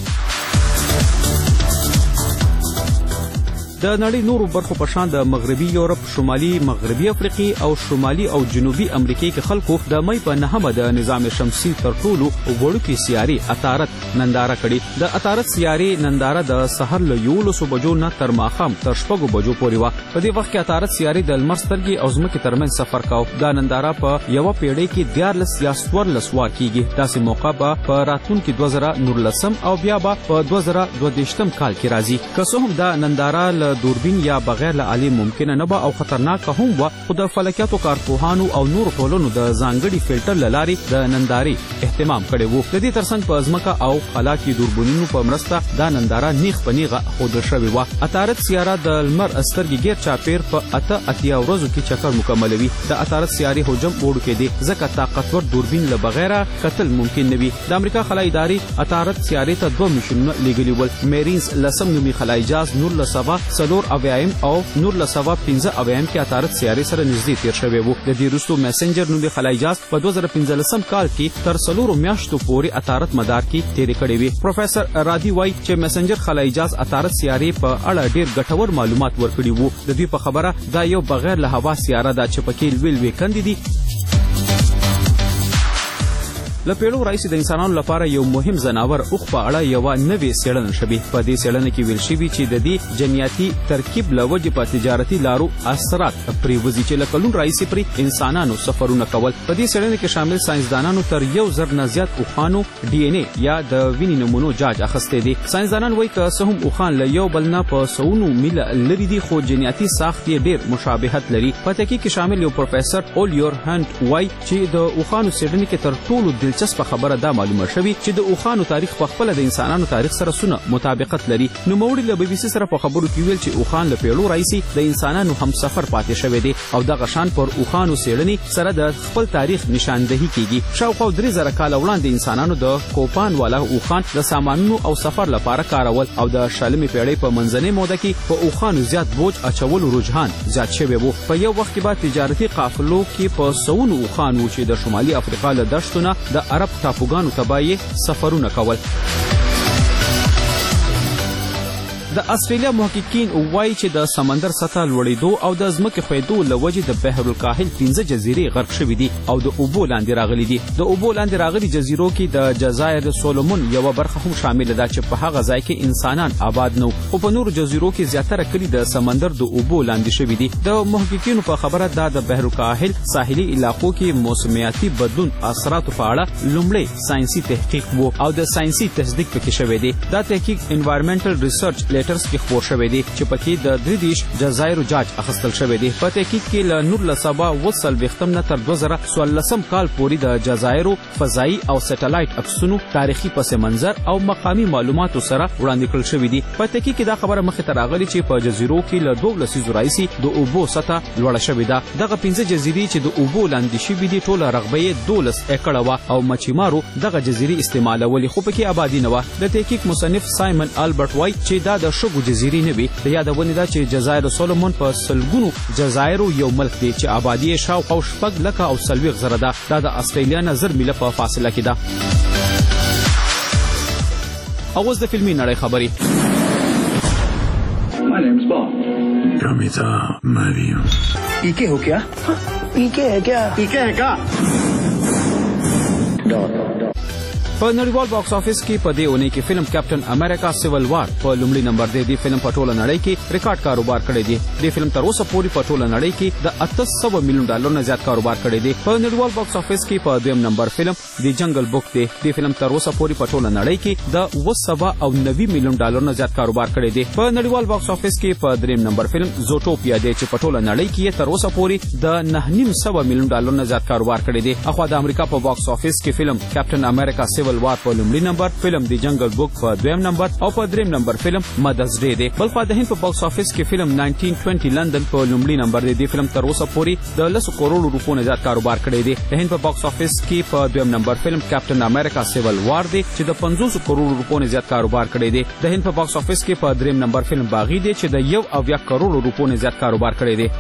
د نړۍ نورو برخو په شان د مغربي یورپ، شمالي مغربي افریقې او شمالي او جنوبي امریکې کې خلکو د مې په 9 د نظام شمسي تر ټولو وړوکې سیارې عطارد ننداره کړې. د عطارد سیارې ننداره د سحر له 11 بجو نه تر ماښام تر 6 بجو پورې وه. په دې وخت کې عطارد سیارې د لمر سترګې او ځمکې ترمنځ سفر کاوه. دا ننداره په یوه پیړۍ کې 14 یا 14 وار کیږي. داسې موقع به په راتلونکي 2019 او بیا به په 2022 کال کې راځي. که څه هم دا ننداره دوربین یا بغیر له آلې ممکنه نه به او خطرناکه هم وه، خو د فلکیاتو کارپوهانو او نورو ټولنو د ځانګړي فلټر له لارې د نندارې اهتمام کړی و. د دې ترڅنګ په ځمکه او خلا کې دوربینونو په مرسته دا ننداره نیغ په نیغه ښودل شوې وه. عطارد سیاره د لمر سترګې ګیر چاپیر په 8 ورځو کې چکر مکملوي. د عطارد سیارې حجم وړوکی دی ځکه طاقتور دوربین له بغیره کتل ممکن نه وي. د امریکا خلایي ادارې عطارد سیارې ته 2 میشنونه لیږلي ول. میرینز 10 نومي خلایي جهاز 1900 او 1915 کې عطارد سیارې سره نږدې تیر شوی و. د دې وروسته میسنجر نومي خلایي جهاز په 2015 کال کې تر 4 میاشتو پورې عطارد مدار کې تیرې کړې وې. پروفیسر رادي وایي چې میسنجر خلایي جهاز عطارد سیارې په اړه ډیر ګټور معلومات ورکړي وو. د دې په خبره دا یو بغیر له هوا سیاره ده چې پکې لوی کندې دي. له پیړو راهیسې د انسانانو لپاره یو مهم ځناور اوښ په اړه یوه نوې څېړنه شوې. په دې څېړنه کې ویل شوي چې د دې جنیاتي ترکیب له وجې په تجارتي لارو اثرات پرېوځي چې له کلونو راهیسې پرې انسانانو سفرونه کول. په دې څېړنه کې شامل ساینسدانانو تر 1000 نه زیات اوښانو DNA یا د وینې نمونو جاج اخیستی دی. ساینسدانان وایي که څه هم اوښان له یو بل نه په سوونو میله لرې دي خو جنیاتي ساخت یې ډېر مشابهت لري. په تحقیق کې شامل یو پروفیسر اولیر هنټ وایي چې د اوښانو څېړنې کې تر ټولو دلچسپه خبره دا معلومه شوې چې د اوښانو تاریخ په خپله د انسانانو تاریخ سره څونه مطابقت لري. نوموړي له BBC سره په خبرو کې ویل چې اوښان له پیړو راهیسې د انسانانو همسفر پاتې شوی دی او دغه شان پر اوښانو څېړنې سره د خپل تاریخ نشاندهي کیږي. شاوخوا 3000 کاله وړاندې انسانانو د کوپان والا اوښان د سامانونو او سفر لپاره کارول او د 20 پیړۍ په منځنۍ موده کې په اوښانو زیات بوج اچولو رجحان زیات شوی و. په یو وخت کې به تجارتي قافلو کې په سوونو اوښان و چې د شمالي افریقا له دشتو نه د عرب ټاپوګانو ته به سفرونه کول. د استرالیا محققین وایي چې د سمندر سطح لوړېدو او د ځمکې ښویېدو له وجې د بحر الکاهل 15 جزیرې غرق شوي دي او د اوبو لاندې راغلي دي. د اوبو لاندې راغلي جزیرو کې د جزایر سولومون یوه برخه هم شامله ده چې په هغه ځای کې انسانان آباد نه خو په نورو جزیرو کې زیاتره کلي د سمندر د اوبو لاندې شوي دي. د محققینو په خبره دا د بحر الکاهل ساحلي علاقو کې موسمیاتي بدلون اثراتو په اړه لومړی ساینسي تحقیق و او د ساینسي تصدیق پکې شوی دی. دا تحقیق انوایرمنټل ریسرچ لیټرز کې خپور شوی دی چې پکې د 23 جزایرو جاج اخیستل شوی دی. په تحقیق کې له 1940 نه تر 2014 کال پورې د جزایرو فضایي او سټلایټ عکسونو تاریخي پس منظر او مقامی معلوماتو سره وړاندې کړل شوی دی. په تحقیق کې دا خبره مخې ته راغلې چې په جزیرو کې له 12 لسیزو راهیسې د اوبو سطح لوړه شوې ده. دغه 15 جزیرې چې د اوبو لاندې شوي دي ټوله رقبه یې 12 ایکړه وه او مچیمارو دغه جزیرې استعمالولې خو پکې آبادي نه وه. د تحقیق مصنف سایمن البرټ وایي چې دا د شګو جزیرې نه وي. د یادونې ده چې جزایر سولومون په سلګونو جزایرو یو ملک دی چې آبادي یې شاوخوا 6 لکه او 40 زره ده. دا د استرالیا نه 1000 میله په فاصله کې ده. اوس د فلمي نړۍ خبرې. ¿Y qué हो क्या? ¿Y qué है क्या? ¿Y qué है क्या? په نړیوال باکس افیس کې په دې اونۍ کې فلم کیپټن امریکا سیول وار په لومړي نمبر دی. د فلم په ټوله نړۍ کې ریکارډ کاروبار کړی دی. د فلم تر اوسه پورې په ټوله نړۍ کې د 800 میلیون ډالر نه زیات کاروبار کړی دی. په نړیوال باکس افیس کې په دویم نمبر فلم دی جنگل بوک دی. د فلم تر اوسه پورې په ټوله نړۍ کې د 290 میلیون ډالر نه زیات کاروبار کړی دی. په نړیوال باکس افیس کې په دریم نمبر فلم زوټوپیا دی چې په ټوله نړۍ کې تر اوسه پورې د 9.5 میلیون ډالر نه زیات کاروبار کړی دی. اخوا د امریکا په باکس افیس کې فلم کیپټن امریکا سیول سیول وار په لومړي نمبر، فلم دی جنگل بوک په دویم نمبر او په دریم نمبر فلم مدرز ډے دی. بل خوا د هند په باکس افیس کې فلم 1920 لندن په لومړي نمبر دی. د فلم تر اوسه پورې د 10 کروڑ روپو نه زیات کاروبار کړی دی. د هند په باکس افیس کې په دویم نمبر فلم کیپټن امریکا سیول وار دی چې د 50 کروڑ روپو نه زیات کاروبار کړی دی. د هند په باکس افیس کې په دریم نمبر فلم باغی دی چې د 1 کروڑ روپو نه زیات کاروبار کړی دی.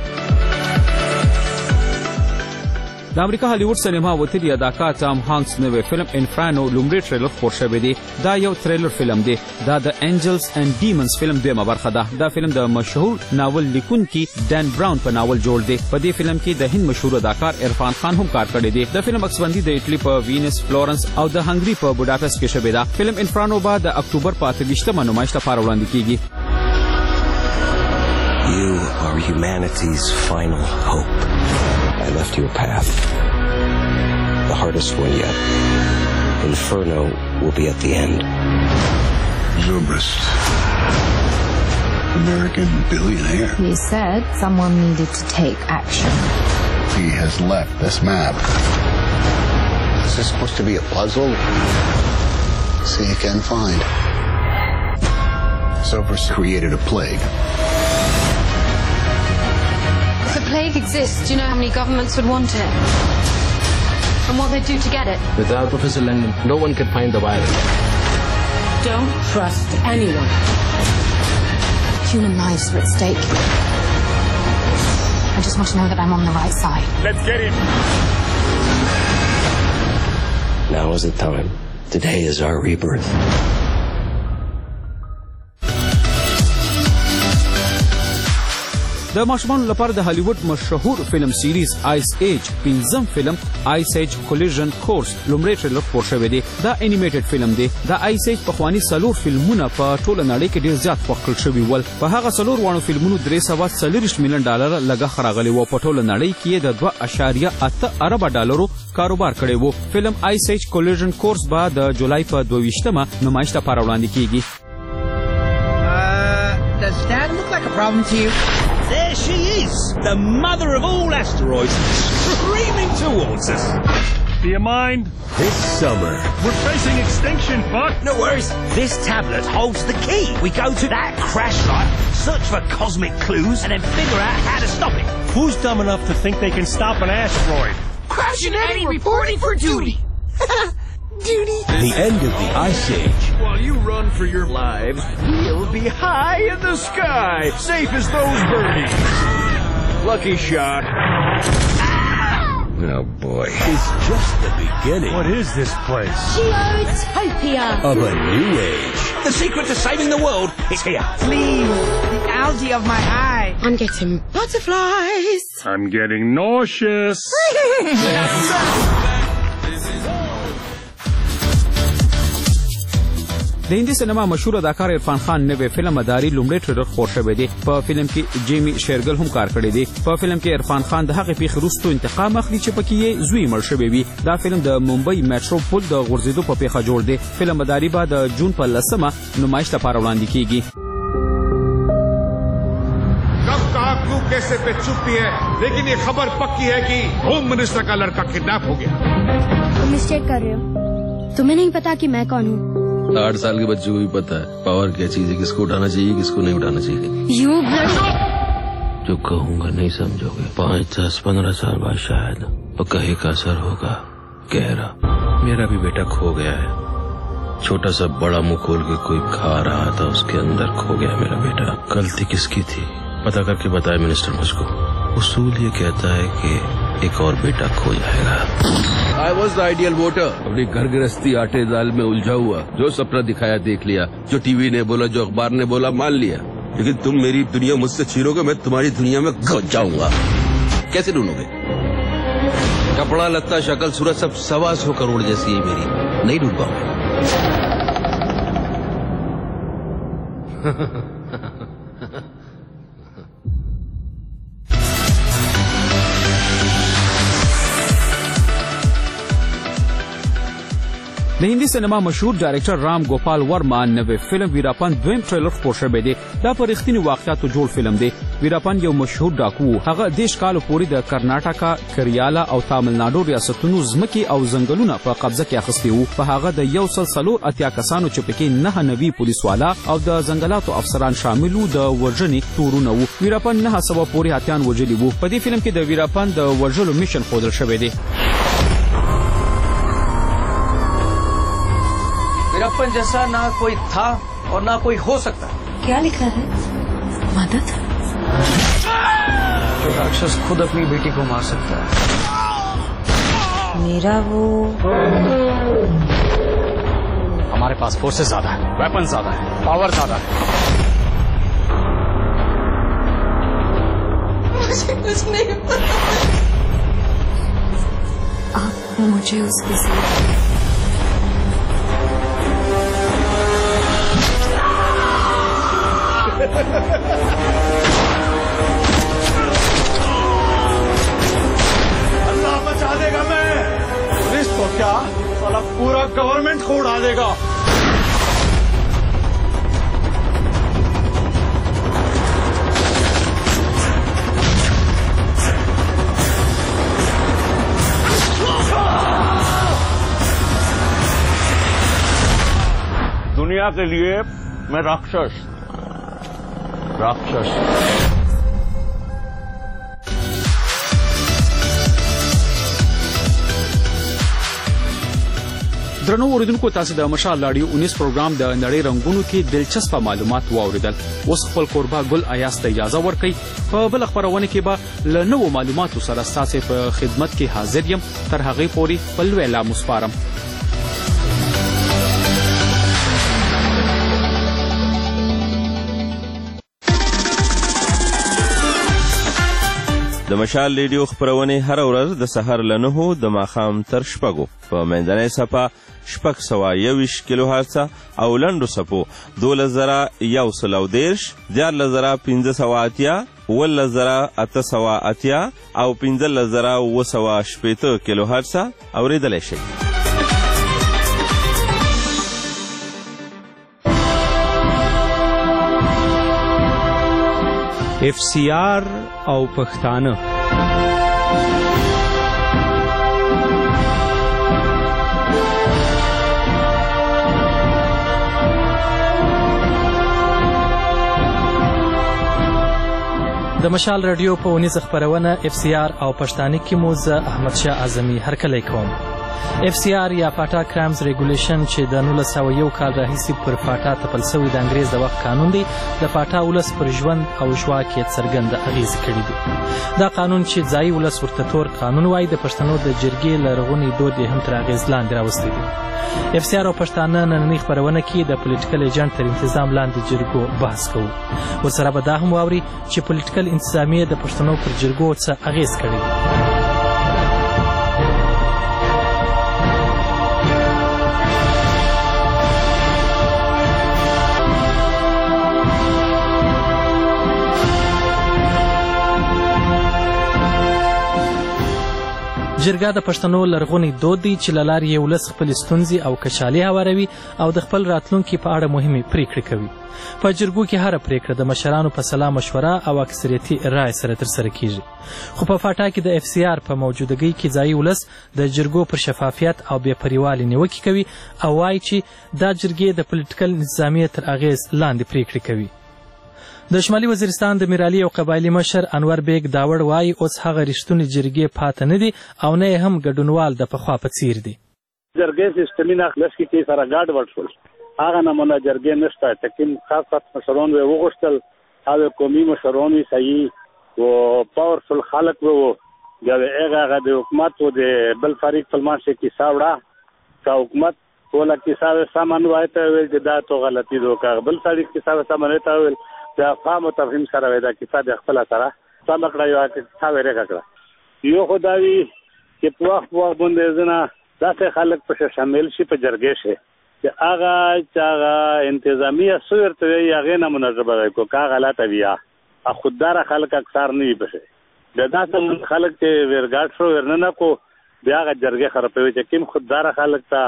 د امریکا هالیوډ سینما وتیری اداکار ټام هانکس نوې فلم انفرانو لومړی ټریلر خپور شوی دی. دا یو ټریلر فلم دی. دا د انجلز اینڈ ډیمونز فلم دیمه برخه ده. دا فلم د مشهور ناول لیکونکي ډان براون په ناول جوړ دی. په دې فلم کې د هند مشهور اداکار عرفان خان هم کار کړی دی. د فلم عکسبندي د ایټلی په وینس، فلورنس او د هنګری په بوډاپسټ کې شوې ده. فلم انفرانو به د اکتوبر په 28مه نمایش لپاره وړاندې کیږي. You are humanity's final hope. I left you a path. The hardest one yet. Inferno will be at the end. Zobrist. American billionaire. He said someone needed to take action. He has left this map. Is this supposed to be a puzzle? See, you can find. Zobrist created a plague. If a plague exists, do you know how many governments would want it? And what they'd do to get it? Without Professor Lennon, no one could find the virus. Don't trust anyone. Human lives are at stake. I just want to know that I'm on the right side. Let's get him! Now is the time. Today is our rebirth. د ماشومانو لپاره د هالیوډ مشهور فلم سیریز آیس ایج 5م فلم آیس ایج کولیژن کورس لومړی ټریلر خپور شوی دی. دا انیمیټډ فلم دی. د آیس ایج پخوانی 4 فلمونه په ټوله نړۍ کې ډیر زیات خوښ کړل شوي ول. په هغه 4 وانو فلمونو $340 میلیون لګښت راغلی و. په ټوله نړۍ کې د 2.8 ارب ډالرو کاروبار کړی و. فلم آیس ایج کولیژن کورس به د جولای په 22مه نمایش لپاره وړاندې کیږي. Does that look like a problem to you? There she is, the mother of all asteroids, screaming towards us. Do you mind? This summer. We're facing extinction, Buck. No worries. This tablet holds the key. We go to that crash site, search for cosmic clues, and then figure out how to stop it. Who's dumb enough to think they can stop an asteroid? Crash and Eddie reporting for duty. Duty. The end of the Ice Age. While you run for your lives, we'll be high in the sky, safe as those birdies. Lucky shot. Oh boy. It's just the beginning. What is this place? Geotopia. Of a new age. The secret to saving the world is here. Please, the algae of my eye. I'm getting butterflies. I'm getting nauseous. د هندي سینما مشهور اداکار عرفان خان نوې فلم مداري لومړی ټریلر خپور شوی دی. په فلم کې جیمی شیرګل هم کار کړی دی. په فلم کې عرفان خان د هغې پیښې وروسته انتقام اخلي چې پکې یې زوی مړ شوی وي. دا فلم د ممبئی میټرو پل د غورځېدو په پیښه جوړ دی. فلم مداري به د جون په 10مه نمایش لپاره وړاندې کیږي. कैसे पे चुपती है, लेकिन ये खबर पक्की है कि होम मिनिस्टर का लड़का किडनैप हो गया. तुम मिस्टेक कर रहे हो. तुम्हें नहीं पता कि मैं कौन हूँ. 8 साल के बच्चों को भी पता है पावर क्या चीज है, किसको उठाना चाहिए किसको नहीं उठाना चाहिए. You bloody... जो कहूँगा नहीं समझोगे. 5, 10, 15 साल बाद शायद तो कहे का असर होगा गहरा. मेरा भी बेटा खो गया है. छोटा सा बड़ा मुंह खोल के कोई खा रहा था, उसके अंदर खो गया मेरा बेटा. गलती किसकी थी पता करके बताए मिनिस्टर मुझको. उसूल ये कहता है कि एक और बेटा खो जाएगा. I was the ideal voter. अपनी घर गृहस्थी आटे दाल में उलझा हुआ. जो सपना दिखाया देख लिया, जो टीवी ने बोला, जो अखबार ने बोला मान लिया. लेकिन तुम मेरी दुनिया मुझसे छीनोगे, मैं तुम्हारी दुनिया में घुस जाऊंगा. कैसे ढूंढोगे? कपड़ा लत्ता शक्ल सूरत सब 125 करोड़ जैसी है मेरी. नहीं ढूंढ पाऊंगा. د هندي سینما مشهور ډایرکټر رام ګوپال ورما نوې فلم ویراپن دویم ټریلر خپور شوی دی. دا په رښتیني واقعیاتو جوړ فلم دی. ویراپن یو مشهور ډاکو و. هغه 10 کال پورې د کرناټکا، کریالا او تامل ناډو ریاستونو ځمکې او ځنګلونه په قبضه کې اخیستي وو. په هغه د 140 کسانو چې پکې 9 پولیس والا او د ځنګلاتو افسران شامل وو د وژنې تورونه وو. ویراپن 900 پورې هاتیان وژلي وو. په دې فلم کې د ویراپن د وژلو میشن ښودل شوی دی. वीरप्पन जैसा ना कोई था और ना कोई हो सकता. क्या लिखा है? मदद. जो राक्षस खुद अपनी बेटी को मार सकता है. मेरा वो. हमारे पास फोर्सेस ज्यादा है, वेपन ज्यादा है, पावर ज्यादा है. मुझे कुछ नहीं पता. आप मुझे उसके साथ अल्लाह बचा देगा. मैं पुलिस को क्या, साला पूरा गवर्नमेंट को उड़ा देगा. दुनिया के लिए मैं राक्षस. درنو اوریدونکو، تاسو د مشال رادیو 19 پروګرام د نړۍ رنگونو کې دلچسپه معلومات واوریدل. اوس خپل کوربه ګل ایاس ته اجازه ورکړئ. په بل خبرونه کې به له نوو معلوماتو سره ستاسو په خدمت کې حاضر یم. تر هغې پورې په لوی الله مسپارم. د مشال ریډیو خپرونې هر ورځ د سحر له 9 د ماښام تر 6 په منځنۍ صفحه 621 کیلو هرتز او لنډو صفحو 12130 14580 11880 او 15980 کیلو هرتز اوریدلی شئ. FCR او پښتانه. د مشال رادیو په 19 خپرونه FCR او پښتانه کې مو زه احمد شاه اعظمي هرکلی کوم. FCR یا فاټا کرایمز ریګولیشن چې د 1901 کال راهیسې پر فاټا تپل سوی د انګریز د وخت قانون دی، د فاټا ولس پر ژوند او ژواک یې څرګنده اغیزې کړي دي. دا قانون چې ځایي ولس ورته تور قانون وایي، د پښتنو د جرګې لرغونی دود یې هم تر اغیز لاندې راوستی دی. FCR او پښتانه نننۍ خپرونه کې د پولیټیکل ایجنټ تر انتظام لاندې جرګو بحث کوو. ورسره به دا هم واوري چې پولیټیکل انتظامیې د پښتنو پر جرګو څه اغیز کړی. جرګه د پښتنو لرغونی دود دی چې له لارې یې ولس خپلې ستونزې او کچالي هواروي او د خپل راتلونکي په اړه مهمې پریکړې کوي. په جرګو کې هره پریکړه د مشرانو په سلا مشوره او اکثریتي رای سره ترسره کیږي. خو په فاټا کې د FCR په موجودګۍ کې ځایي ولس د جرګو پر شفافیت او بې پریوالي نیوکې کوي او وایي چې دا جرګې د پولیټیکل انتظامیې تر اغیز لاندې پریکړې کوي. د شمالي وزیرستان د میرالي او قبایلي مشر انور بیگ داوړ وایي اوس هغه رښتونې جرګې پاته نه دي او نه یې هم ګډونوال د پخوا په څیر دي. جرګې سیستمي ناخلص کې سره ګډوډ شول. هغه نمونه جرګې نشته. تکیم خاص مشران یې وغوښتل، هغه قومي مشران یې صحیح او پاورفل خلک وو. هغه د حکومت او د بل فریق په منځ کې کیسه وړه که حکومت ټوله کیسه سامان وایي ته ویل چې دا تو غلطي دوکه بل فریق کیسه سامان ته ویل د فهم او تفهیم سره وای دا کیسه د خپل سره سم کړه یو کیسه ورې کړه. یو خدای چې په وخت باندې زنه داسې خلک په شامل شي په جرګې شي چې هغه انتظامی اصول ته یې هغه نه مناسبه کو کا غلطه بیا خوددار خلک اکثر نه وي بشه د داسې خلک چې ورګاټ شو ورننه کو بیا هغه جرګې خرابوي چې کوم خوددار خلک ته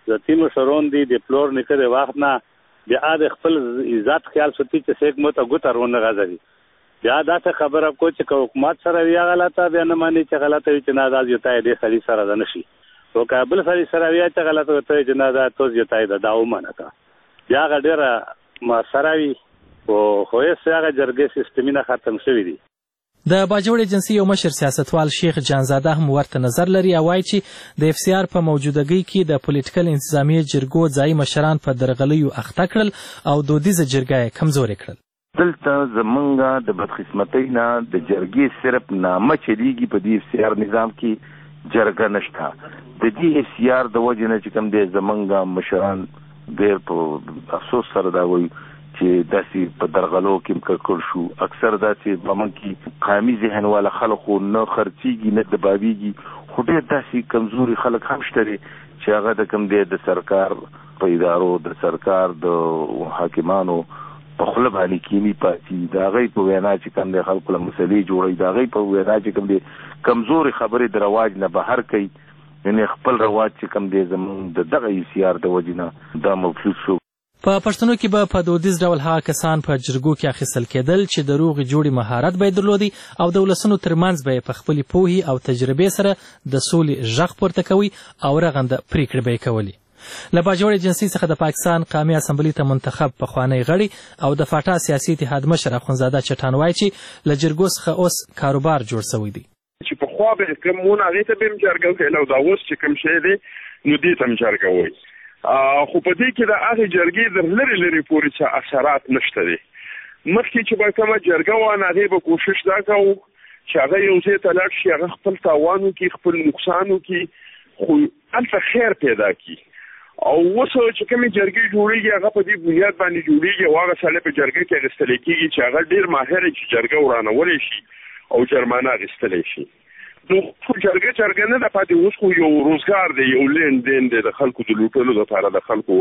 ذاتي مشرون دي د پلور نیکه د وخت نه بیا د خپل عزت خیال ساتي چې څوک مو ته ګوتر ونه غځوي. بیا دا څه خبره کو چې حکومت سره وی غلطه بیا نه مانی چې غلطه وي چې نه دا یوتای د خلی سره ده نشي او کابل سره سره وی چې غلطه وي چې نه دا توز یوتای دا ومنه کا بیا غډره ما سره وی او خو یې سره جرګې سیستمینه ختم شوی دی. د باجوړ ایجنسی یو مشر سیاستوال شیخ جانزاده هم ورته نظر لري او وایي چې د اف سی آر په موجودګۍ کې د پولیټیکل انتظامیه جرګو ځایي مشران په درغلیو اخته کړل او دودیزه جرګه یې کمزورې کړل. دلته زمونږ د بدقسمتۍ نه د جرګې صرف نامه چلیږي په دې اف سی آر نظام کې جرګه نشته. د دې اف سی آر د وجې نه چې کوم دی زمونږ مشران ډېر په افسوس سره دا وایي چې داسې په درغلو کې کړ شو. اکثر داسې په موږ کې قامي ذهن والا خلکو نه خرڅېږي نه دبابېږي خو ډېر داسې کمزوري خلک هم شته چې هغه د کوم دی د سرکار په ادارو د سرکار د حاکمانو په خوله باندې کینی پاتې د هغوی په وینا چې کوم دی خلکو له مسلې جوړوي د هغوی په وینا چې کوم دی کمزوري خبرې د رواج نه بهر کوي یعنې خپل رواج چې کوم دی زموږ د دغه ای سی آر د وجې نه دا مفلوس شو. په پښتنو کې به په دودیز ډول هغه کسان په جرګو کې اخیستل کېدل چې د روغې جوړې مهارت به یې درلودی او د ولسونو ترمنځ به یې په خپلې پوهې او تجربې سره د سولې غږ پورته کوي او رغنده پریکړې به یې کولې. له باجوړ ایجنسۍ څخه د پاکستان قومي اسمبلۍ ته منتخب پخوانی غړي او د فاټا سیاسي اتحاد مشر اخوندزاده چټان وایي چې له جرګو څخه اوس کاروبار جوړ شوی دی. چې پخوا به کوم مون هغې ته به هم جرګه وکړل او دا اوس چې کوم شی دی نو دې ته هم جرګه وایي. خو په دې کې د هغې جرګې در لرې لرې پورې څه اثرات نشته دی. مخکې چې به کومه جرګه وه نو هغې به کوشش دا کوو چې هغه یو ځای ته لاړ شي هغه خپل تاوان وکړي خپل نقصان وکړي خو هلته خیر پیدا کړي. او اوس چې کومې جرګې جوړېږي هغه په دې بنیاد باندې جوړېږي او هغه سړی په جرګه کې اخیستلی کېږي چې هغه ډېر ماهر چې جرګه ورانولی شي او جرمانه اخیستلی شي. نو جرګه نه ده پاتې اوس خو یو روزګار دی یو لین دین دی د خلکو د لوټلو لپاره د خلکو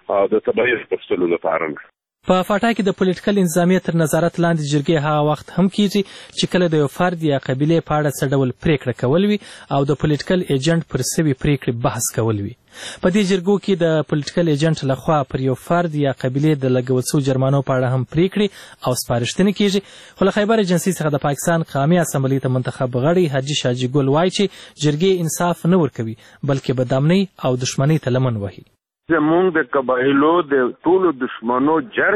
د تبعیض اخیستلو لپاره نه. په فاټا کې د پولیټیکل انتظامیه تر نظارت لاندې جرګې هغه وخت هم کیږي چې کله د یو فرد یا قبیلې په اړه څه ډول پریکړه کول وي او د پولیټیکل ایجنټ پر سوي پریکړې بحث کول وي. په دې جرګو کې د پولیټیکل ایجنټ لخوا پر یو فرد یا قبیلې د لګول شوو جرمانو په اړه هم پریکړې او سپارښتنې کیږي. خو له خیبر ایجنسۍ څخه د پاکستان قومي اسمبلۍ ته منتخب غړی حاجي شاجي ګل وایي چې جرګې انصاف نه ورکوي بلکې بدامنۍ او دښمنۍ ته لمن وهي. زمونږ د قبایلو د ټولو دشمنو جړ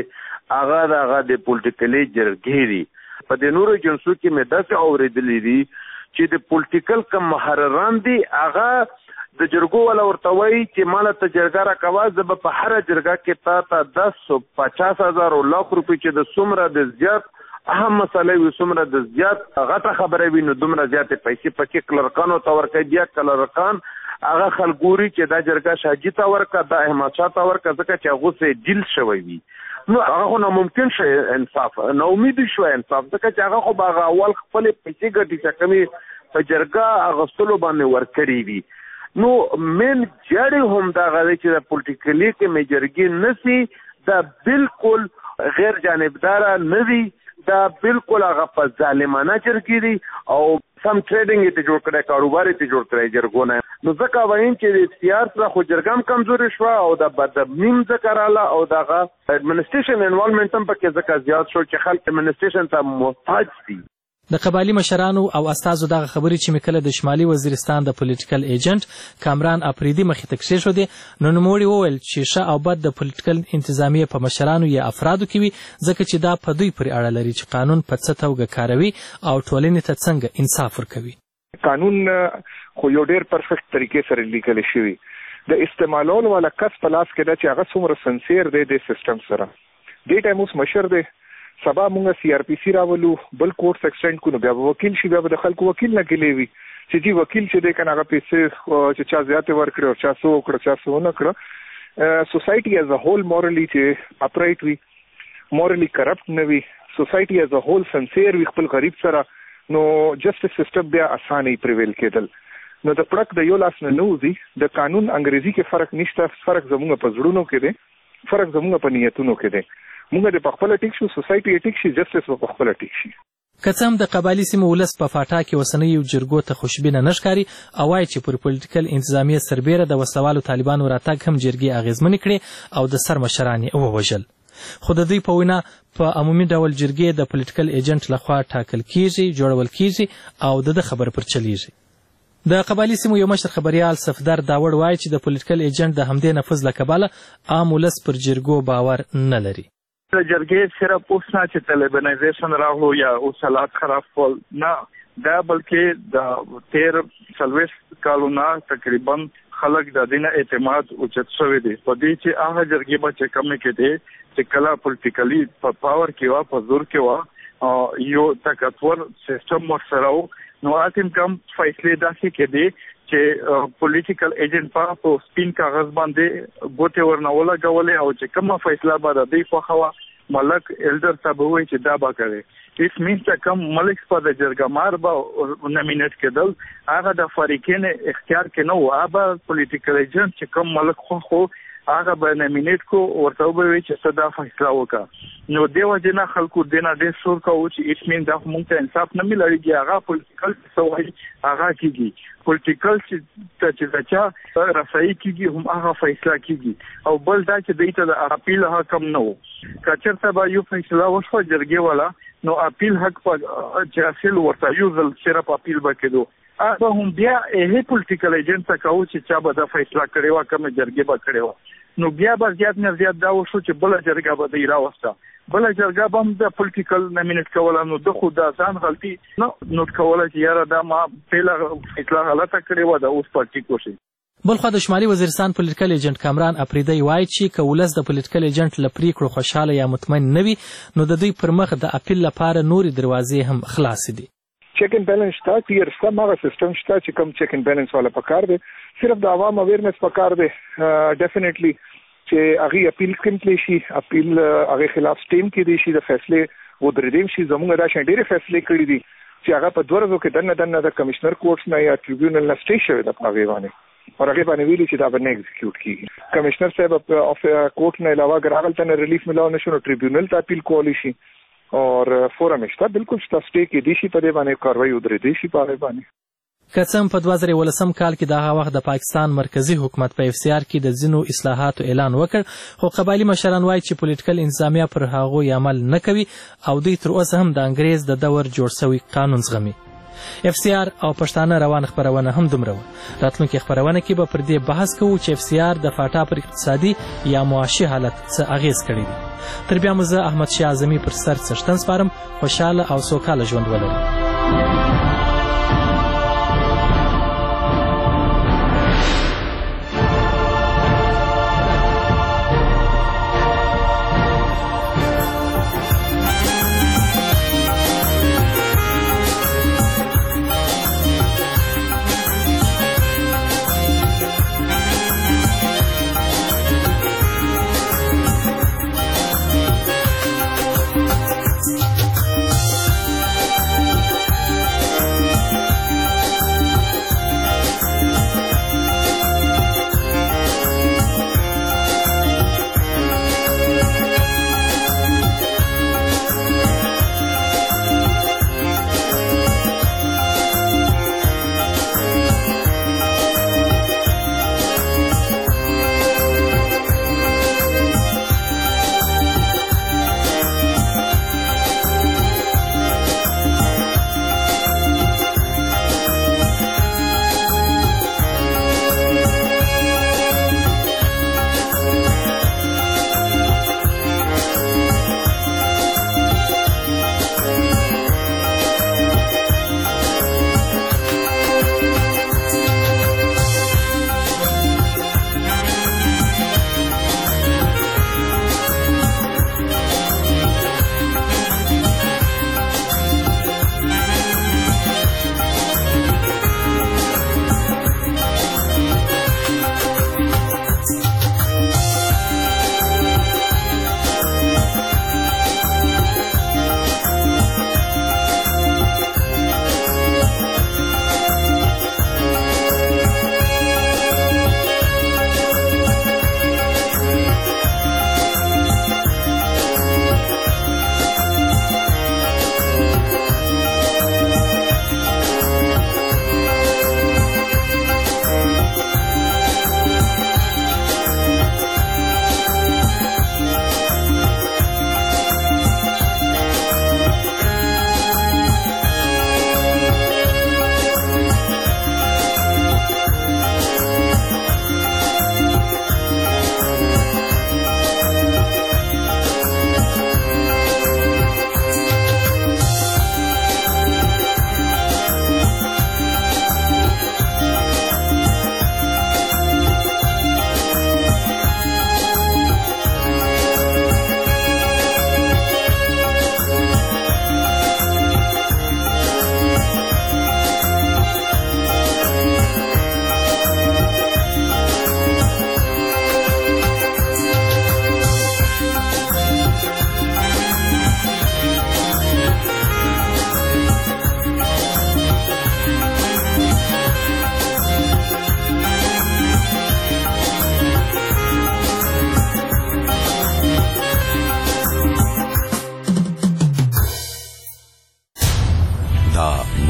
چې هغه د پولیټیکلي جرګې دي. په دې نورو جنسو کې مې داسې اورېدلي دي چې د پولیټیکل کم محرران دي هغه د جرګو والا ورته وایي چې ماله ته جرګه راکوه زه به په هره جرګه کې تا ته 10,50,000 او لک روپۍ چې د څومره د زیات اهم مسله وي څومره د زیات غټه خبره وي نو دومره زیاتې پیسې پکې کلرکانو ته ورکوي. بیا کلرکان هغه خلګوري چې دا جرګه شاجي ته ورکړه دا احمد شاه ته ورکړه ځکه چې هغه سره ډیل شوی وي. نو هغه خو ناممکن شي انصاف نو امید شو انصاف ځکه چې هغه خو باغ اول خپل پیسې ګټي چې کمی په جرګه اغوستلو باندې ورکړي وي. نو من جړې هم دا غوي چې د پولیټیکلي کې میجرګي نسی دا بالکل غیر جانبدار نه وي دا بالکل هغه په ظالمانه جرګې دي او سم ټریډینګ ته جوړ کړی کاروبار ته جوړ کړی جرګونه. نو ځکه وایم چې د اختیار سره خو جرګم کمزوري شوه او د بدبنیم ځکه راله او دغه اډمنسټریشن انوالومنټ هم پکې ځکه زیات شو چې خلک اډمنسټریشن ته محتاج دي. د قبایلي مشرانو او استازو دغه خبرې چې مې کله د شمالي وزیرستان د پولیټیکل ایجنټ کامران اپریدي مخې ته کښېښودې نو نوموړي وویل چې ښه او بد د پولیټیکل انتظامیې په مشرانو یا افرادو کې وي ځکه چې دا په دوی پورې اړه لري چې قانون په څه توګه کاروي او ټولنې ته څنګه انصاف ورکوي. قانون خو یو ډېر پرفیکټ طریقې سره لیکل شوي د استعمالولو والا کس په لاس کې ده چې هغه څومره سنسیر دی د سیسټم سره. دې ټایم اوس مشر دی سبا مونږ سی آر پی سی راولو بل کورس ایکسټینډ کړو بیا به وکیل شي بیا به د خلکو وکیل نه ګیلې وي چې جی وکیل چې دی کنه هغه پیسې چې چا زیاتې ورکړي او چا څه وکړه چا څه ونه کړه. سوسایټي ایز ا هول مورلی چې اپرایټ وي مورلی کرپټ نه وي سوسایټي ایز ا هول سنسیر وي خپل غریب سره نو جسټس سیسټم بیا اسانه پریویل کېدل. نو د پړک د یو لاس نه نوځي د قانون انګریزي کې فرق نشته فرق زموږ په زړونو کې دی فرق زموږ په نیتونو کې دی. موږ د خپل ټیک شو سوسایټي ټیک شي جسټس په خپل ټیک شي. که څه هم د قبایلي سیمو ولس په فاټا کې اوسنیو جرګو ته خوشبینه نه ښکاري او وایي چې پر پولیټیکل انتظامیې سربیره د وسلوالو طالبانو راتګ هم جرګې اغېزمنې کړې او د سر مشران یې ووژل. خو د دوی په وینا په عمومي ډول جرګې د پولیټیکل ایجنټ لخوا ټاکل کیږي، جوړول کیږي او د خبر پر چلیږي. د قبایلي سیمو یو مشر خبریال صفدر داوړ وایي چې د پولیټیکل ایجنټ د همدې نفوذ له کبله عام ولس پر جرګو باور نه لري. د جرګې صرف اوس نه چې طالبانایزیشن راغلو یا اوس حالات خراب کول نه، دا بلکې د 13 کالونه تقریبا خلک د دینه اعتماد اوچت شوی دی په دې چې هغه جرګې به چې کم کې دي چې کله پولیټیکلی په پاور کې وا په زور کې وا یو طاقتور سیستم ورسره نو اتم کم فیصله داسې کې دي چې پولیټیکل ایجنټ په سپین کاغذ باندې ګوتې ورنوله غولې او چې کومه فیصله به د دې په خوا ملک ایلډر صاحب وایي چې دا به کوي. اس مینس چې کوم ملک په د جرګمار به نامینیټ کېدل هغه د فریقین اختیار کې نه و، هغه پولیټیکل ایجنټ چې کوم ملک خو هغه به نامینیټ کو ورته وایي چې څه دا فیصله وکړه. نو دیو جنا خلکو دینا ډېر شور کوي چې اس مین دا موږ ته انصاف نه ملایږي، هغه پولیټیکل سوای هغه کیږي، پولیټیکل چې دا رسایي کیږي هم هغه فیصله کیږي. او بل دا چې دایته د اپیل حکم نه وو، کچرته به یو فیصله وشو جرګې والا نو اپیل حق په چې اصل ورته یو ځل صرف اپیل وکړو هغه هم بیا هي پولیټیکل ایجنټ څخه او چې چا به د فیصله کړي وا کوم جرګې به کړي وا نو بیا به زیات نه زیات دا وشو چې بل جرګه به دی راوسته، بل جرګه به هم د پولیټیکل نامینیټ کوله نو د خو د ځان غلطي نو نوٹ کوله چې یاره دا ما پیله فیصله غلطه کړې و دا اوس پارټي کوشي. بلخوا د شمالي وزیرستان پولیټیکل ایجنټ کامران اپریدی وایي چې که ولس د پولیټیکل ایجنټ له پریکړو خوشحاله یا مطمئن نه وي نو د دوی پر مخ د اپیل لپاره نورې دروازې هم خلاصې دي. چیک اینڈ بیلنس شته، کلیر شته، هغه سیستم شته چې کوم چیک اینڈ بیلنس والا پکار دی، صرف د عوام اویرنس پکار دی. ډیفینیټلی چې هغه اپیل کوي شي، اپیل هغه خلاف سټیم کې دي شي د فیصله و درېدم شي. زموږ دا شندېره فیصله کړې دي چې هغه په دوه ورځو کې دنه د کمشنر کورټس نه یا ټریبیونل نه سټې شوی د پاوی باندې اور هغه باندې ویلي چې دا به نه ایگزیکیوټ کیږي. کمشنر صاحب اف کورټ نه علاوه اگر هغه ته ریلیف ملاو نشو نو ټریبیونل ته اپیل کولی شي اور فورم شته بالکل شته سټې کې دي شي په دې باندې کاروایی ودرې دي شي په باندې. که څه هم په 2018 کال کې د هغه وخت د پاکستان مرکزی حکومت په FCR کې د ځینو اصلاحاتو اعلان وکړ، خو قبایلي مشران وایي چې پولیټیکل انتظامیه پر هغوی عمل نه کوي او دوی تر اوسه هم د انګریز د دور جوړ شوی قانون زغمي. FCR او پښتانه روان خبرونه هم دومره وه. راتلونکي خبرونه کې به پر دې بحث کوو چې FCR د فاټا پر اقتصادي یا معاشي حالت څه اغیز کړی دی. تر بیا مو زه احمدشاه اعظمي پر سر څښتن سپارم. خوشحاله او سوکاله ژوند ولرئ.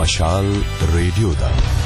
مشال ریډیو ده